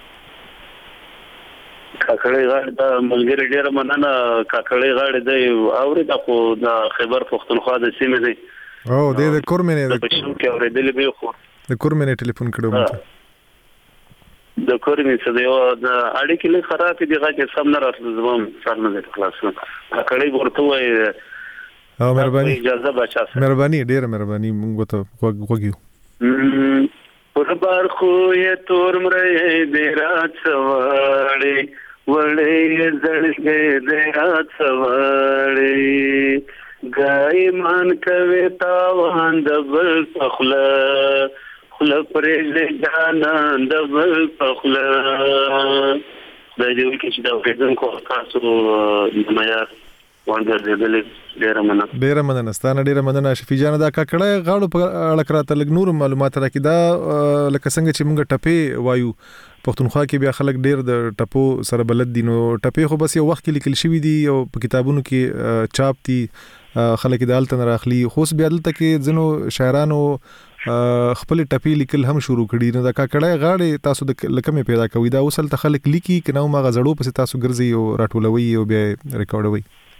کاکړې غاړي دا ملګری ډیر مننه. کاکړې غاړي دی اوري دا خو د خیبر پښتونخوا د سیمې دی او د د کورمنه د پښتون کې اورېدل به خو د کورمنه ټلیفون کړو مته د کورمنه څه دی او د اړیکې له خراب دي هغه سم نه راتل زموږ سر نه خلاص کړي ورته وای او مهرباني اجازه بچا مهرباني ډیر مهرباني موږ ته وګیو پر بار خو یې تور مړې دې رات سوړې وړې زړګې دې رات سوړې ګای مان کوي تاوان د بل پخله خله پرې ځان د بل پخله د دې کې چې دا وګورم کو تاسو د معیار ورته دې ډیر مننه ډیر مننه ستانه ډیر مننه. شفیع جان دا ککړه غاړو په اړه کراته لګ نور معلومات راکې دا لکه څنګه چې موږ ټپې وایو پښتونخوا کې بیا خلک ډیر د ټپو سره بلد دي نو ټپې خو بس یو وخت کې لیکل شوی دي او په کتابونو کې چاپ دي خلک د التن راخلي خو بیا دلته کې ځنو شاعرانو خپل ټپې لیکل هم شروع کړي نو دا ککړه غاړي تاسو د لکمه پیدا کوي دا وصل ته خلک لیکي کنه ما غزړو پس تاسو ګرځي او راټولوي او بیا ریکارډوي.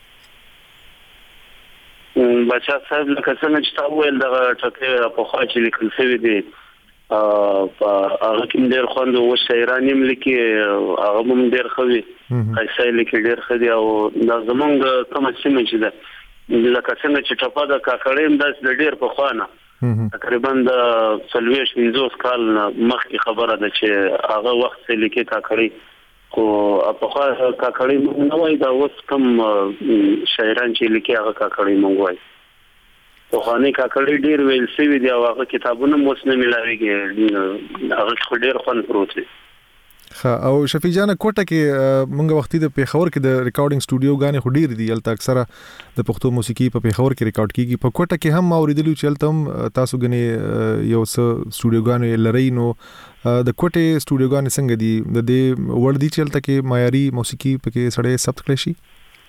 بچا صاحب لکه څنګه چې تاسو ول دا ټکه په خوا چې لیکل شوی دی ا هغه کوم ډیر خوند او شاعرانه ملکی هغه هم ډیر خوي ایسای لیکي ډیر خدي او دا زمونږ کوم څه چې ده لکه څنګه چې ټپه د کاکړې انداز د ډیر په خوانه تقریبا د سلويش پنځوس کال مخکې خبره ده چې هغه وخت څخه لیکي کاکړي خو په خوا کاکړي مونږ نه وای دا اوس کوم شاعران چې لیکي هغه کاکړي مونږ وای په خواني کاکړي ډیر ویل سوي دی هغه کتابونه مو سن ملاويږي هغه خو ډیر خوان پروت دی او شفیع جان کوټه کې مونږ وختي د پیښور کې د ریکارډینګ سټوډیو غانې خو ډیر دي الته اکثره د پښتو موسیقي په پیښور کې ریکارډ کیږي په کوټه کې هم اوریدلو چې الته هم تاسو غني یو څه سټوډیو غانې لري نو د کوټه سټوډیو غانې څنګه دي د دې ور دي چې الته کې معیاري موسیقي پکې سړې ثبت کړی شي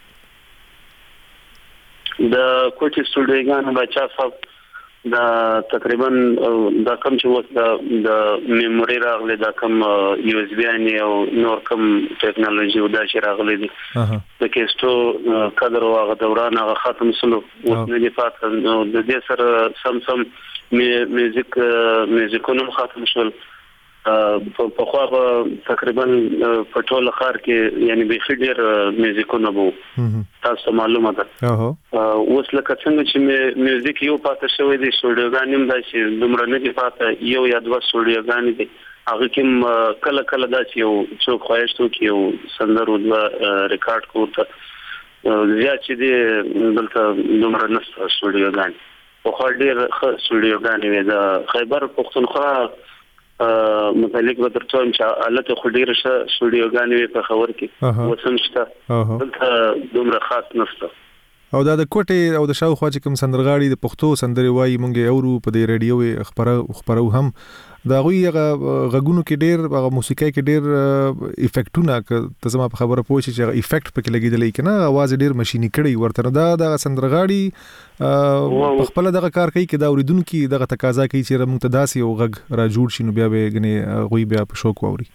د کوټه سټوډیو غانې بچا صاحب دا تقریبا دا کم چې وس د میموري راغلي دا کم یو اس بي ان او نور کم ټیکنالوژي او دا چې راغلي دي د کیسټو قدر او هغه دوران هغه ختم سلو اوس نه دی پات نو د دې سره سم سم میوزیک میوزیکونو ختم شول په خو تقریبا په ټول خار کې یعنی به خډیر میوزیکونه وو تاسو معلومه ده اوس لکه څنګه چې میوزیک یو پاتې شوی دی سټوډیوګانیم دا چې دومره نه دی پاتې یو یا دوه سټوډیوګانی دي هغه کوم کله کله دا چې یو څوک خوښتو کې یو سندرو د ریکارډ کوته زیات چې دی دلته دومره نشته سټوډیوګان په خو ډیر سټوډیوګانی وي دا خیبر پختونخوا متعلق به درته چې الته خډیر شه سټوډیوګانې په خبر کې وسمشته دلته دومره خاص نشته او دا د کوټه او د شاوخوا چې کوم سندرغاړي د پښتو سندري وایي مونږ اورو په دې رادیو خبره خبرو هم دا غوي غغونو کې ډیر هغه موسیقي کې ډیر افیکټونه ته زما په خبره پوه شي چې افیکټ پکې لګیدلې کنه आवाज ډیر ماشيني کړي ورته دا د سندرغاړي په خپل دغه کار کوي کې دا اوریدونکو دغه تقاضا کوي چې موږ ته داسي او غږ را جوړ شي نو بیا به غني غوي بیا په شوق ووري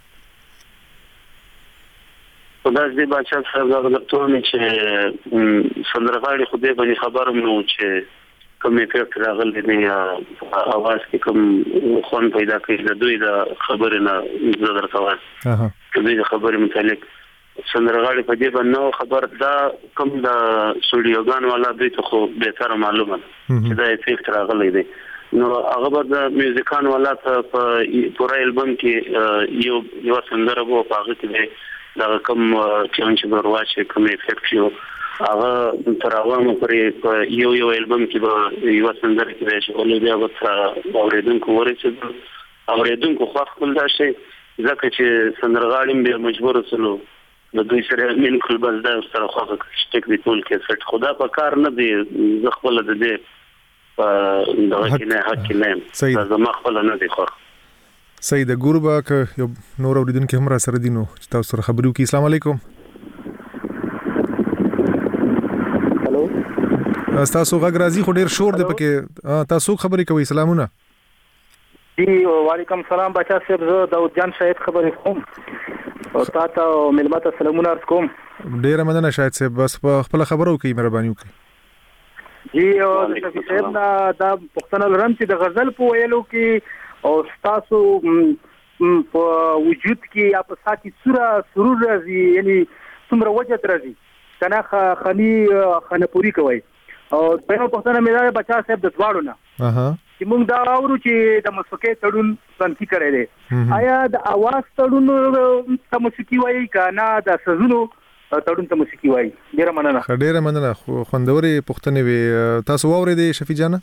خدای دې بچا صاحب دا ټول چې سندرغاړي خو دې باندې خبرم نو چې کوم افیکټ راغلی دی اواز کې کوم خون پیدا کوي د دوی د خبرې نه زه درته وایم د دوی د خبرې متعلق سندرغاړي په دې باندې خبر دا کوم د سټوډیوګان والا دوی ته خو به تر معلومه چې دا افیکټ راغلی دی نو هغه د میوزیکان والا ته په پورا البم کې یو یو سندره وو په هغه کې دا کوم چې ورواچې کوم افیکټ یو هغه تر هغه پورې یو یو البم کې به یو سندره کې چې ولې بیا وڅ اوریدونکو ورسېد اوریدونکو خو خپل دا شي ځکه چې سندرغاړي به مجبور وسلو د دوی سره من کول بس دا سره خو شټک دی ټول کې سټ خدا په کار نه دی زه خپل د دې په دغه کې نه حق نه زما خپل نه دی خو سید ګوربا ک یو نور اوریدونکو هم را سره دینو چې تاسو سره خبرو کې السلام علیکم تاسو غږ راځي خو ډیر شور دی پکې تاسو خبرې کوي سلامونه جی وعلیکم سلام بچا صاحب زه داود جان شاهد خبرې کوم او تاسو ملمت سلامونه عرض کوم ډیر مننه شاهد صاحب بس په خپل خبرو کې مهرباني وکړئ جی او شفیع صاحب دا پښتنه لرم چې د غزل په ویلو کې او تاسو په وجود کې یا په ساتي سوره سرور راځي یعنی څومره وجت راځي کنه خني خنپوري کوي او په پښتنه مې دا بچا صاحب د دواړو نه اها چې موږ دا اورو چې د مسکه تړون څنګه کړی دی آیا د اواز تړون ته موسیقي وایي کنه د سزونو تړون ته موسیقي وایي ډیره مننه ډیره مننه خوندوري پښتنه وي تاسو واورېدې شفیع جان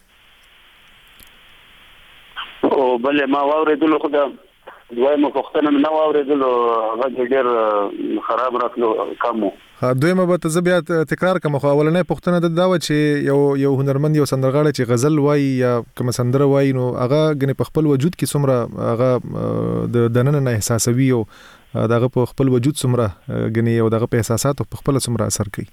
او بل ما واورېدل خو دا دویمه پښتنه نه واورېدل هغه ډیر خراب راتلو کمو ها دویمه به ته بیا تکرار کوم خو اولنې پښتنه د داوه چې یو یو هنرمند یو سندرغاړی چې غزل وایي یا کوم سندره وایي نو هغه غني په خپل وجود کې څومره هغه د دننه نه احساسوي او دغه په خپل وجود څومره غني او دغه په احساساتو په خپل څومره اثر کوي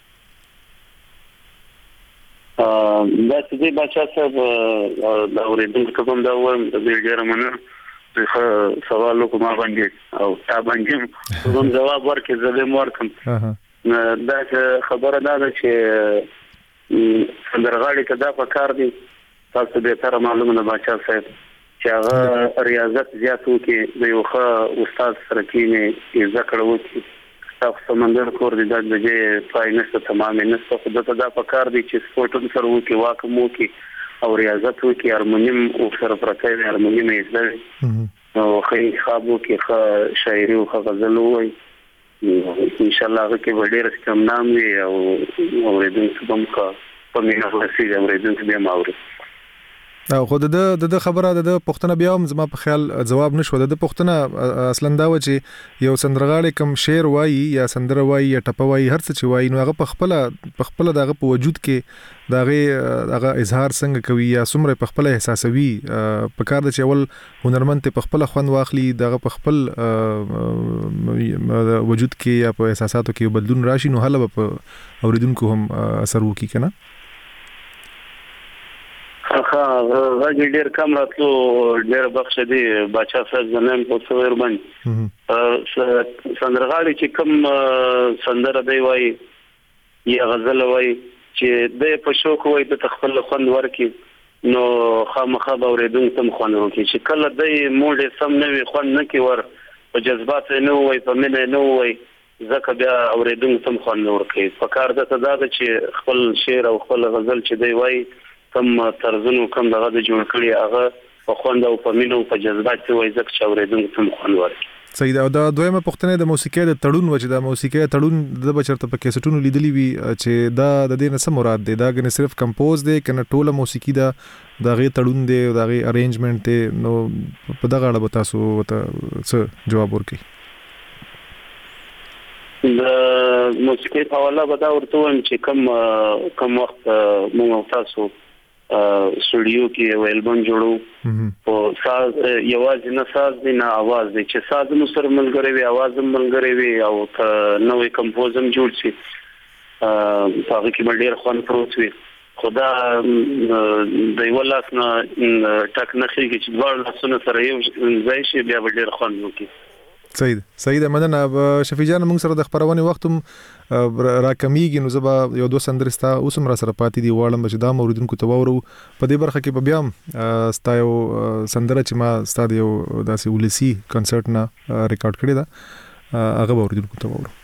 ا دا چې بچا صاحب دا ورېدل کوم دا وایم د ډیره مننه خو سوال کوم باندې او تا باندې کوم جواب ورکړي زه به ورکم دا خبره ده چې سندرغاړي ته دا پکار دي تاسو به تر معلومه نه بچا صاحب چې هغه ریاضت زیاتو کې د یو ښه استاد سره کې ذکر وکړي تاسو سمندر کور دي د دې فاینانس تمامه نه څه د دا پکار دي چې سپورټ سره وکي واکمو کې او ریاضت وکړي هارمونیم او سره پرته دی هارمونیم یې زده او ښه انتخاب وکړي ښه شاعري او ښه غزل ووایي انشاءالله هغه کې به ډېر استمنام وي او اورېدونکي به هم ښه په مینه ورسېږي اورېدونکي بیا هم اوري او خو د د خبره د پښتنه بیا هم زما په خیال جواب نشو د پښتنه اصلا دا و چې یو سندرغاړي کم شعر وایي یا سندره وایي یا ټپه وایي هر څه چې وایي نو هغه په خپل په خپل دغه په وجود کې دغه هغه اظهار څنګه کوي یا څومره په خپل احساسوي په کار د چول هنرمند ته په خپل خوند واخلي دغه په خپل وجود کې یا په احساساتو کې بدلون راشي نو هله په اوریدونکو هم اثر وکړي کنه ها غږ ډېر کم راتلو ډېر بخښ دی بچا صاحب زنم په څویر باندې سندرغاړي چې کوم سندره دی وای یا غزل وای چې د په شوق وای د خپل خوند ورکی نو خامخا به اوریدونکو ته خوند ورکی چې کله د موډ سم نه وي خوند نه کی ور په جذبات نه وای په منه نه وای ځکه بیا اوریدونکو ته خوند ورکی په کار د تداد چې خپل شعر او خپل غزل چې دی وای کم طرزونو کم دغه د جوړ کړي هغه په خوند او په مینه او په جذبات وای ځکه چې اوریدونکو ته خوند ورکی صحیح دا د دویمه پښتنه د موسیقۍ د تړون وجه د موسیقۍ تړون د بچرته په کیسټونو لیدلی وی چې دا د دې نه څه مراد دی دا غنه صرف کمپوز دی کنه ټوله موسیقي دا دغه تړون دی دغه ارینجمنت دی نو په دغه اړه به تاسو څه جواب ورکړي د موسیقۍ په حواله به دا ورته وایم چې کم کم وخت موږ تاسو سټوډیو کې یو البم جوړو او ساز یوازې نه ساز دی نه आवाज دی چې ساز نو سره ملګری وي आवाज هم ملګری وي او نوې کمپوز هم جوړ شي هغه کې ډېر خوند پروت وي خدا د یو لاس نه ټک نه خېږي چې دوه لاسونه سره یو ځای شي بیا ډېر خوند وکړي صحیح صحیح د مننه شفیع جان موږ سره د خبرونه وختم راکمیږي نو زبا یو دوه سندرستا اوسم را سره پاتې دی واړم چې دا موریدونکو ته وورو په دې برخه کې به بیا ستا یو سندره چې ما ستا یو داسې ولسی کنسرت نه ریکارډ کړی دا هغه موریدونکو ته وورو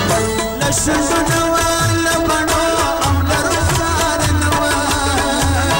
Listen to the world,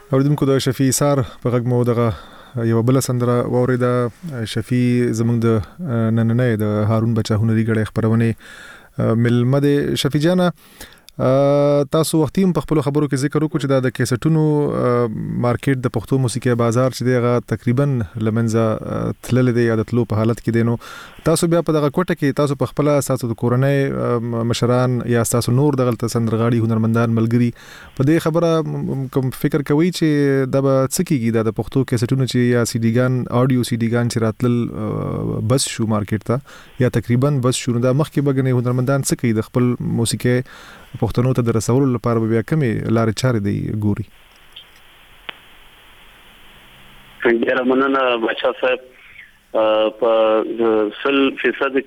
اوریدونکو د شفیع سار په غږ مو دغه یو بل سندره ووریده. شفیع زموږ د نننې د هارون بچا هنري غړي خبرونه ملمه د شفیع جانا. تاسو وختیم په خپل خبرو کې ذکر وکړو چې دا د کیسټونو مارکیټ د پښتو موسیقي بازار چې دیغه تقریبا لمنځه تلل دی یا د تلو په حالت کې دینو. تاسو بیا په دغه کوټه کې تاسو په خپل اساسو د کورنۍ مشران یا تاسو نور دغه سندرغاړي هنرمندان ملګری په دې خبره کوم فکر کوي چې دا به څه کیږي د پښتو کیسټونو چې یا سی ډیګان اډیو سی ډیګان چې راتل بس شو مارکیټ ته یا تقریبا بس شو دا مخکې بګنې هنرمندان څه کوي د خپل موسیقي پښتنو ته د رسولو لپاره بیا کمې لارې چارې دی ګوري؟ ډیره مننه بچا صاحب. په سل فیصد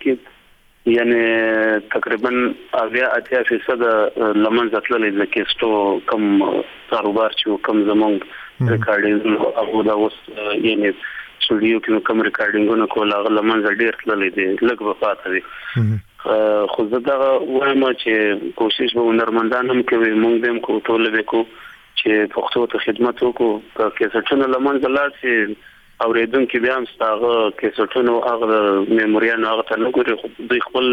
کې یعنی تقریبا اویا اتیا فیصد لمن ځتللې د کیسټو کم کاروبار چې کم زمونږ ریکارډینګ او دا اوس یعنی سټوډیو کې کوم ریکارډینګونه کول هغه لمن ډیر تللې دي لږ په پاتې دي. خو زه دا وایم چې کوشش به هنرمندان هم کوي موږ هم کوو ټول به کوو چې پښتو ته خدمت وکړو. په کیسټونو لمن ځلار چې اوریدونکو بیا هم ستاسو کیسټونو هغه میموریانو هغه ته نه ګوري دوی خپل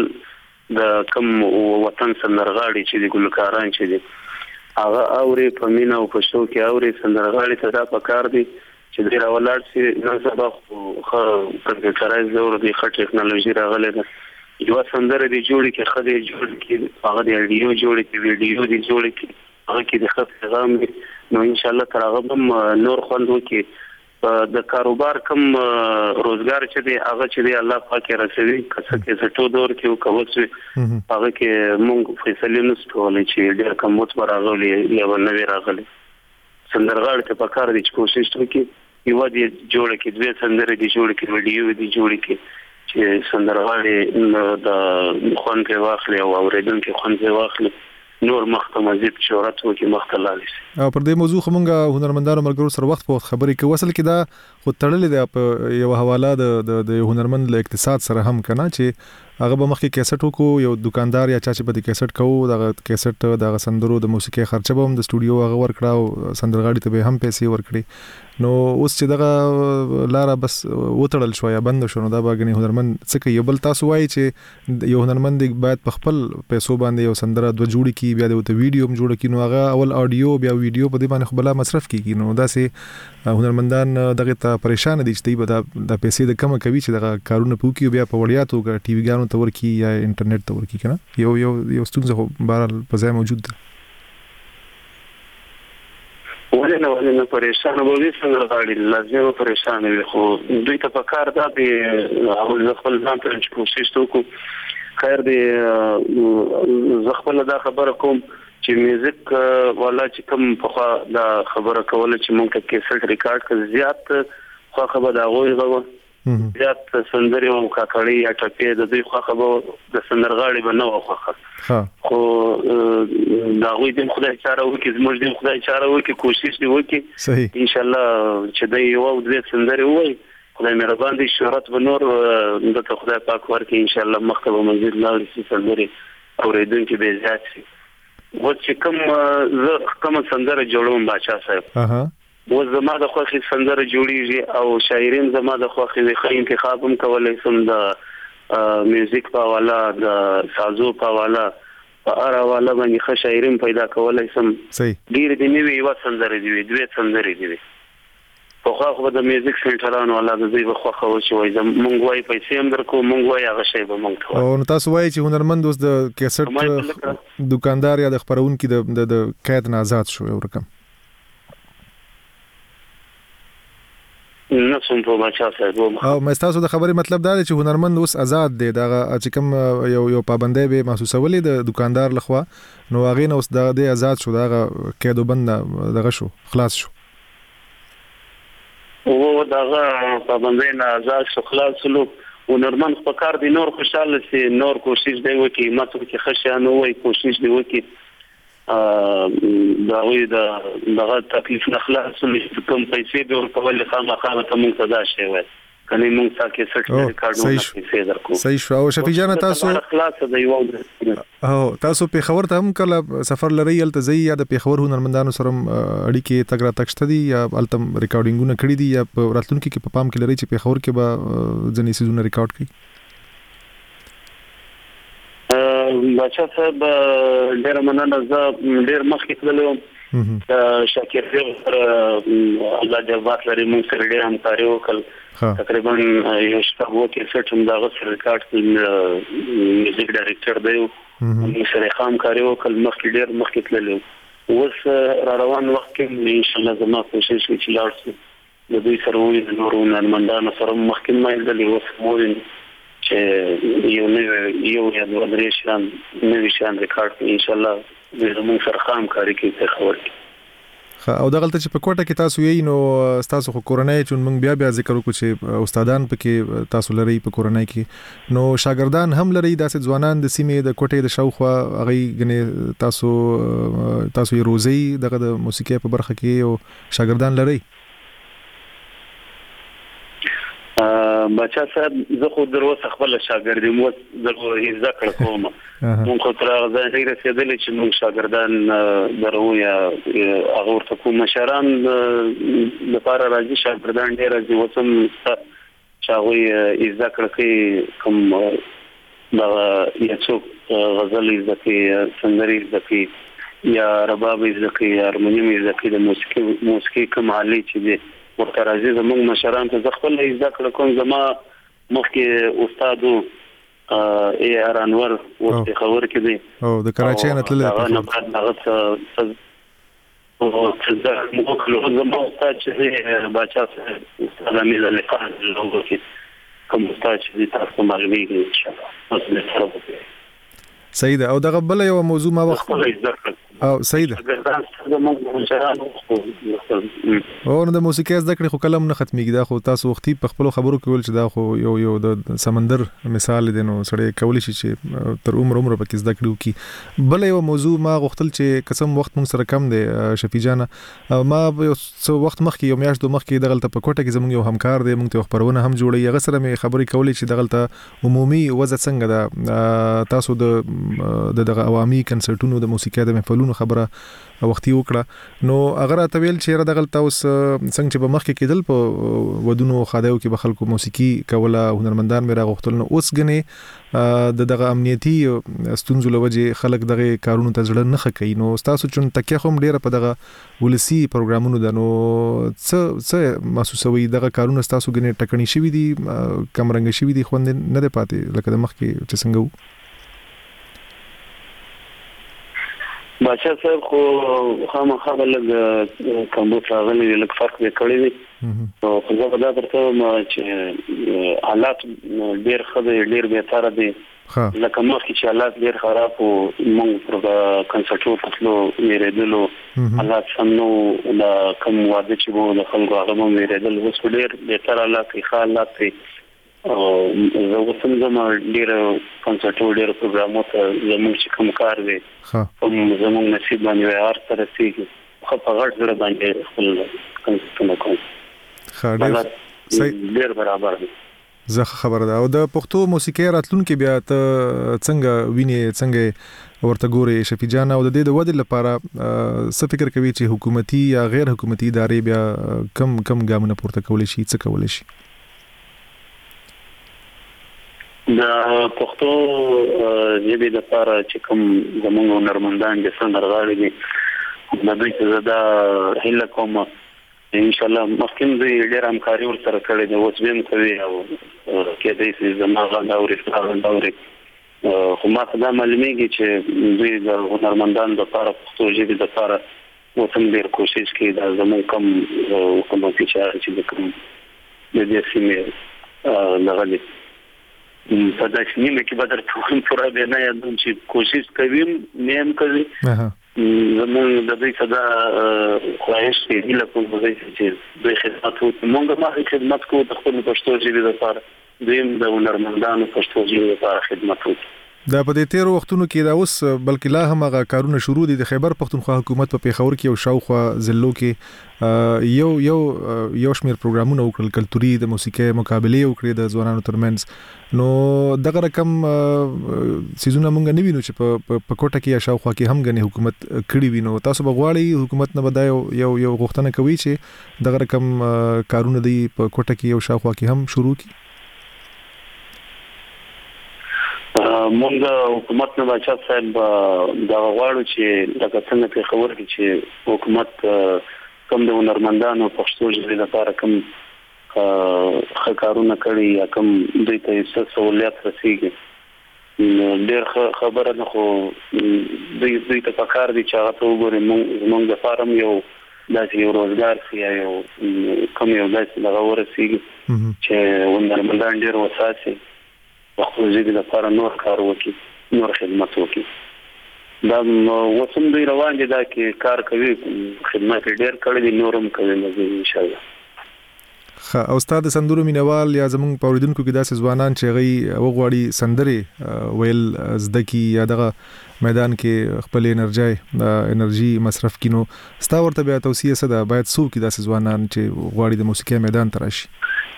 د کم وطن سندرغاړي چې د ګلکاران چې دي هغه اوري په مینا او په شو کې اوري سندرغاړي ته دا پکار دي چې ډیر اولاد چې نن سبا خو کمپیوټرایز زور دي خټ ټکنالوژي راغله ده یو سندره دی جوړی کې خدای جوړ کې هغه دی ویډیو جوړ کې ویډیو دی جوړ کې هغه کې د خط پیغام دی نو ان شاء الله تر هغه هم نور خوند وکي د کاروبار کم روزګار چې دی هغه چې دی الله پاک رسوي کڅ کې زټو دور کې کوڅوي هغه کې مونږ فیصله نستولې چې ډېر کم مت راغلي یا نوې راغلي سندرغاړي ته پکار دي چې کوشش وکړي یو دی جوړ کې دوه سندره دی جوړ کې ویډیو دی جوړ کې چې سندرغاړي د خوان په واخلي او اوریدونکو خوان په واخلي نور مخته مزید شهرت وکي مخته لاله شي. او پر دې موضوع خمونګه هنرمندانو ملګرو سره وخت په خبرې کې وصل کې دا خو تړلې ده په یو حواله د د هنرمند له اقتصاد سره هم کنه چې هغه به مخکې کیسټ وکړو یو دکاندار یا چا چې په دې کیسټ کوو دا کیسټ د سندرو د موسیقي خرچه به هم د سټوډیو هغه ورکړه او سندرغاړي ته به هم پیسې ورکړي نو اوس چې دغه لاره بس وتړل شو یا بند شو نو دا به غني هنرمند څه کوي بل تاسو وایي چې یو هنرمند باید په خپل پیسو باندې یو سندره دوه جوړ کی بیا د ویډیو هم جوړ کی نو هغه اول اډیو بیا ویډیو په دې باندې خو بلا مصرف کیږي نو دا سه هنرمندان دغه ته پریشان دي چې به د پیسې د کم کوي چې دغه کارونه پوکي بیا په وړیا توګه ټي وی ګانو تور کی یا انټرنیټ تور کی کنه یو یو یو ستونزه خو بهر په ځای موجود ده ولنه ولنه پریشان به وي څنګه غاړي لازم پریشان وي خو دوی ته پکار ده به اول خپل ځان ته کوشش وکړو خیر دی زه خپل دا خبره کوم چې میوزیک والا چې کوم په دا خبره کوله چې مونږ کې کیسټ ریکارډ کړ زیات خو خبره دا غوي غو زیات سندري او کاکړی یا ټپې د دوی خو خبره د سندرغاړي بنو خو خو دا غوي د خدای چاره وکي زموږ د خدای چاره وکي کوشش دی وکي ان شاء الله چې د یو او د سندري وای خدای مهربان دي شهرت و نور د خدای پاک ورکي ان شاء الله مخته مزید لاړ شي سندري اوریدونکو به زیات شي و چې کوم زه کوم سندره جوړوم بچا صاحب اها و زما د خوخي سندره جوړیږي او شاعرین زما د خوخي وخی انتخاب هم کولای سم د میوزیک په والا د سازو په والا په اړه والا باندې ښه شاعرین پیدا کولای سم ډیر دی نیوي و سندره دی دوه سندره دی په خو خو د میوزیک سنټرانو والا د دوی په خوخه و چې وای مونږ وای پیسې هم درکو مونږ وای هغه شی به مونږ ته او تاسو وای چې هنرمند اوس د کیسټ دکاندار یا د خبرونکو د د قید نه آزاد شو یو رقم نه څوم په بچا صاحب او مستاسو د خبرې مطلب دا دی چې هنرمند اوس آزاد دی دا چې کوم یو یو پابندۍ به محسوسولې د دکاندار لخوا نو هغه نو اوس د آزاد شو دا قید وبند دغه شو خلاص شو او داغه پابندۍ نه آزاد شو خلاص شلو هنرمند په کار دی نور خوشاله سي نور کوشش دی وکي ماته کې خشانه وای کوشش دی وکي دا وی دا دغه تکلیف نه خلاص کوم پیسې به ورکول خامخا ته مونږ ته دا شی وای کني موږ تاکي سټ ریکارډونه پیسې درکو صحیح شو. او شفیع جان تاسو خلاص دی یو او تاسو په خبر ته هم کله سفر لري ال ته زی یا د پیښور هنرمندانو سره اړیکې تګ را تکشته دي یا التم ریکارډینګونه کړی دي یا په راتلونکي کې په پام کې لري چې پیښور کې به ځنې سيزونه ریکارډ کړي؟ بچا صاحب ډیر مننه زه ډیر مخکې تللم شاکر سره الله جواب لري موږ سره ډیر همکاري وکړه تقریبا یو شپږ وکړ سټم دا غوښتل ریکارډ میوزیک ډایریکټر دی موږ سره همکاري وکړه مخکې ډیر مخکې تللم اوس را روان وخت کې ان شاء الله زما کوشش کوي چې لاړ شم د دوی سره وې نورو نرمندانو سره مخکې مې دلې اوس مورین چې یو نو یو یا د درې شان نوې شان ریکارډ ان شاء الله زموږ سره همکاري کوي ته خبر او دا غلطه چې په کوټه کې تاسو یې نو تاسو خو کورنۍ چې موږ بیا بیا ذکر وکړو چې استادان پکې تاسو لري په کورنۍ کې نو شاګردان هم لري داسې ځوانان د سیمې د کوټې د شاوخوا هغه غني تاسو تاسو یې روزي دغه د موسیقي په برخه کې او شاګردان لري؟ بچا صاحب زه خو دروسه خپل شاګرد یم زه یې ذکر کوم مونږ خو تر هغه ځای رسیدلې چې مونږ شاګردان درو یا هغه ورته کوم مشران لپاره راځي شاګردان ډېر راځي وسم چې هغه یې ذکر کوي کوم دا یو څوک غزل یې ذکر سندري ذکر یا رباب یې ذکر یا هارمونیم یې ذکر د موسیقي موسیقي کمالي چې دی ورته راځي زموږ مشران ته خپل یې ذکر کوم زما مخکې استادو ای ار انور وخت خبر کې دی او د کراچۍ نه تللی هغه نه بعد هغه او څه دا موږ له زما استاد چې بچا استاد امیر لقاء له کې کوم استاد چې تاسو معلومي ان شاء الله اوس له طرفه صحیح ده. او دغه بل یو موضوع ما وخت او صحیح ده او نو د موسیقي زده کړې خو کلم نه ختميږي دا خو تاسو وختي په خپل خبرو کې ول چې دا خو یو یو د سمندر مثال دی نو سړی کولی شي چې تر عمر عمر پکې زده کړو کی. بل یو موضوع ما غوښتل چې قسم وخت مونږ سره کم دی شفیع جان ما یو څو وخت مخکې یو میاشت مخکې دغه په کوټه کې زموږ یو همکار دی مونږ ته خبرونه هم جوړي هغه سره مې خبرې کولې چې دغه عمومي وضع څنګه ده تاسو د دغه عوامي کنسرټونو د موسیقي د محفلونو خبره وختي وکړه نو اگر ته ویل چې را دغه تاسو څنګه چې په مخ کې کېدل په ودونو خادیو کې به خلکو موسیقي کوله هنرمندان مې را غوښتل نو اوس غني د دغه امنیتي ستونزو لوجه خلک دغه کارونو ته ځړ نه خکې نو تاسو چون تکه هم ډیره په دغه ولسی پروګرامونو د نو څه څه محسوسوي دغه کارونه تاسو غني ټکنی شوی دي کم رنګ شوی دي خوند نه ده پاتې لکه د مخ کې چې څنګه بچا صاحب خو خامخا لږ کمبود راغلی لږ فرق یې کړی دی او خو زه به دا درته وایم چې حالات ډېر ښه دی ډېر بهتره دی لکه مخکې چې حالات ډېر خراب و موږ پر کنسرټو ته تلو ویرېدلو حالات سم نه و د کوم واده چې و د خلکو هغه هم ویرېدل اوس خو ډېر بهتره حالات دی ښه حالات دی او زه اوس هم ځم ډېرو کنسرټو ډېرو پروګرامو ته زموږ چې کوم کار دی کوم زموږ نصیب باندې وي هر ته رسېږي ښه په غټ زړه باندې خپل کنسرټونه کوم ډېر برابر دی زه خبره ده. او د پښتو موسیقي راتلونکي بیا ته څنګه ویني څنګه ورته ګوري شفیع جان او د دې د ودې لپاره څه فکر کوي چې حکومتي یا غیر حکومتي ادارې بیا کم کم ګامونه پورته کولی شي څه کولی شي؟ د پښتو ژبې لپاره چې کوم زموږ هنرمندان د سندرغاړي دي د دوی څخه دا هیله کوم ان شاء الله مخکې دوی ډېر همکاري ورسره کړې ده اوس به هم کوي او کېدای شي زما غږ اوري غږ اوري خو ما ته دا معلومیږي چې دوی د هنرمندانو لپاره پښتو ژبې لپاره اوس هم ډېر کوشش کوي دا زموږ کوم حکومتي چارې چې د کوم د دې سیمې دغه دي په داسې نیمه کې به درته وایم پوره بیا نه یادوم چې کوشش کوي مې هم کوي زموږ د دوی څخه دا خواهش دی هیله کوم به چې دوی خدمت وکړي موږ هم خدمت کوو د خپلو پښتو ژبې لپاره دوی هم د هنرمندانو پښتو ژبې لپاره خدمت وکړي دا په دې تیر وختونو کې دا اوس بلکې لا هم هغه کارونه شروع دي د خیبر پختونخوا حکومت په پیښور کې او شاوخوا ضلعو کې یو یو یو شمیر پروګرامونه وکړل کلتوري د موسیقي مقابله وکړي د ځوانانو ترمنځ نو دغه رقم سيزونه مونږ نه وینو چې په کوټه کې یا شاوخوا کې هم غني حکومت کړی وینو تاسو بغواړي حکومت نه بدایو یو یو غوښتنه کوي چې دغه رقم کارونه دی په کوټه کې او شاوخوا کې هم شروع کړي مونږ حکومت نه بچا صاحب دا غواړو چې د څنګه په خبر کې چې حکومت کوم د هنرمندانو پښتو ژبې لپاره کوم خکارونه کړی یا کوم دوی ته څه سہولیت رسیږي ډېر خبره نه خو دوی دوی ته پکار دي چې هغه ته وګوري مونږ د فارم یو داسې یو روزګار سی یو کوم یو داسې دغه ورسیږي چې هنرمندان ډېر وساتي وخت ژبې لپاره نور کار وکړي نور خدمت وکړي دا وسم دوی روان دي دا کې کار کوي خدمت ډېر کړی دي نورم کوي ان شاء الله خا او استاد سندرو مینوال یا زمونږ پوریدونکو کې داسې ځوانان چې غي وغواړي سندره ویل زدکی یا دغه میدان کې خپل انرژي انرژي مصرف کینو ستا ورته بیا توصیه څه ده باید څوک داسې ځوانان چې غواړي د موسیقي میدان تراشي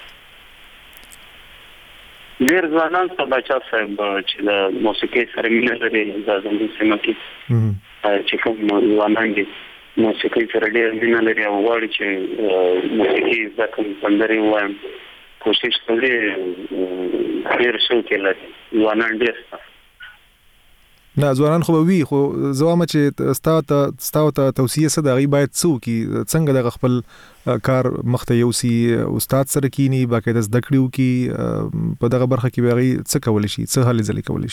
ډېر ځوانان په بچا صاحب چې د موسیقي سره مینه لري د زموږ سیمه کې چې کوم ځوانان دي موسیقي سره ډېر مینه لري او غواړي چې موسیقي زده کړي سندرې ووایم کوشش کوي ډېر شوق لري ځوانان ډېر نه ځوانان خو وی خو زوامه چې ستا ته ستا ته توصیه څه د غي باید څو کی څنګه د خپل کار مخته یو سی استاد سره کینی باقاعده زده کړیو کی په دغه برخه کې بیاغي څه کول شي څه حل ځلې کول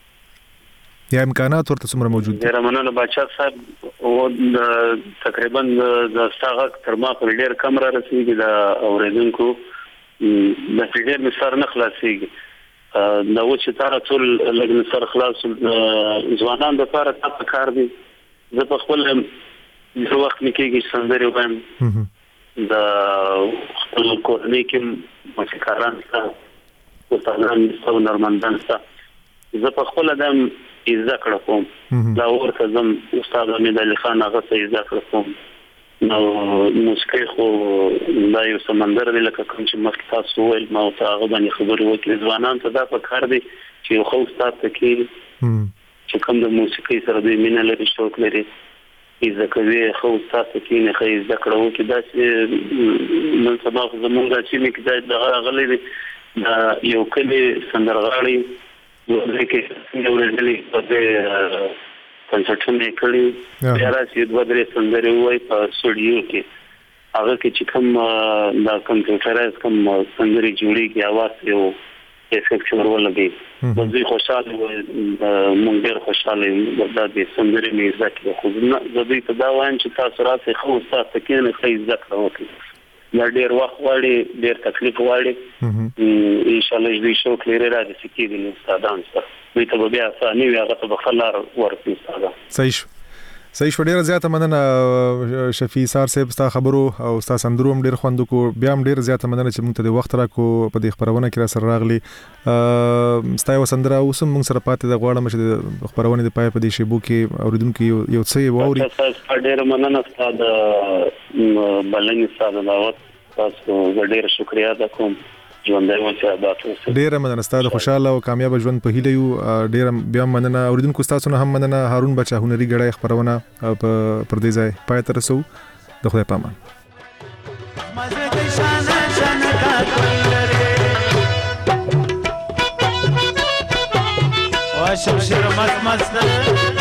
شي یا امکانات ورته څومره موجود دي رمنانه بچا صاحب او تقریبا د استاغ تر ما پر ډیر کم را رسیدي د اوریدونکو د ډیر مثال نه خلاصيږي دا و چې تاسو ټول لګن سره خلاص ځوانان د لپاره تاسو کار دي زه په خپل د وخت نکېږي سندري وایم د خپل کورنۍ کې موسیقاران څه استادان څو نرمندان څه زه په خپل ادم زده کړم کوم دا ورته زم استاد امید علي خان هغه څه زده کړم نو موسیقي خو دا یو سمندر دی لکه کوم چې مخکې تاسو ویل ما ته هغه باندې خبرې وکړې ځوانان ته دا پکار دي چې یو خو استاد ته کې چې کوم د موسیقي سره دوی مینه لري شوق لري زده کوي خو استاد ته کې نه خې زده کړو کې دا چې نن سبا زموږ چې موږ کې دا غلې دي دا یو کلی سندرغاړي یو کې یو ورځلې په کنسرټونه کړی بیا راځي د ودرې سندري وای په سټوډیو کې هغه کې چې کوم دا کمپیوټرایز کوم سندري جوړیږي اواز یو افیکټ ورولګي د دې خوشاله مونږ ډېر خوشاله د دې سندري مې ځکه خو نه د دې په دا وایم چې تاسو راځي خو تاسو کې نه خې ذکر وکړي دا ډېر وخت غواړي ډېر تکلیف غواړي ان شاء الله دې شو کلیر راځي چې کې دې استادان سره دوی ته بیا ثاني هغه ته بخلار ورته استاد صحیح صحیح ډیر زیاته مننه شفیع سار صاحب ستا خبرو او ستا سندرو ډیر خوند کو بیا ډیر زیاته مننه چې موږ ته د وخت راکو په دې خبرونه کې را سره راغلي ستا یو سندره اوس موږ سره پاتې د غواړم چې د خبرونه د پای په دې شیبو کې اوریدونکو یو څه ووري ډیر مننه ستا د بلنې سره دعوت تاسو ډیر شکریا ده کوم ژوندۍ اوسه آباد اوسه ډیر مننه ستاسو خوشاله او کامیاب ژوند په هیله یو ډیر بیا مننه اوریدونکو تاسو نه هم مننه هارون بچا هنري غړای خبرونه په پر دې ځای پای تر رسو د خدای پامان واشم شر مست مست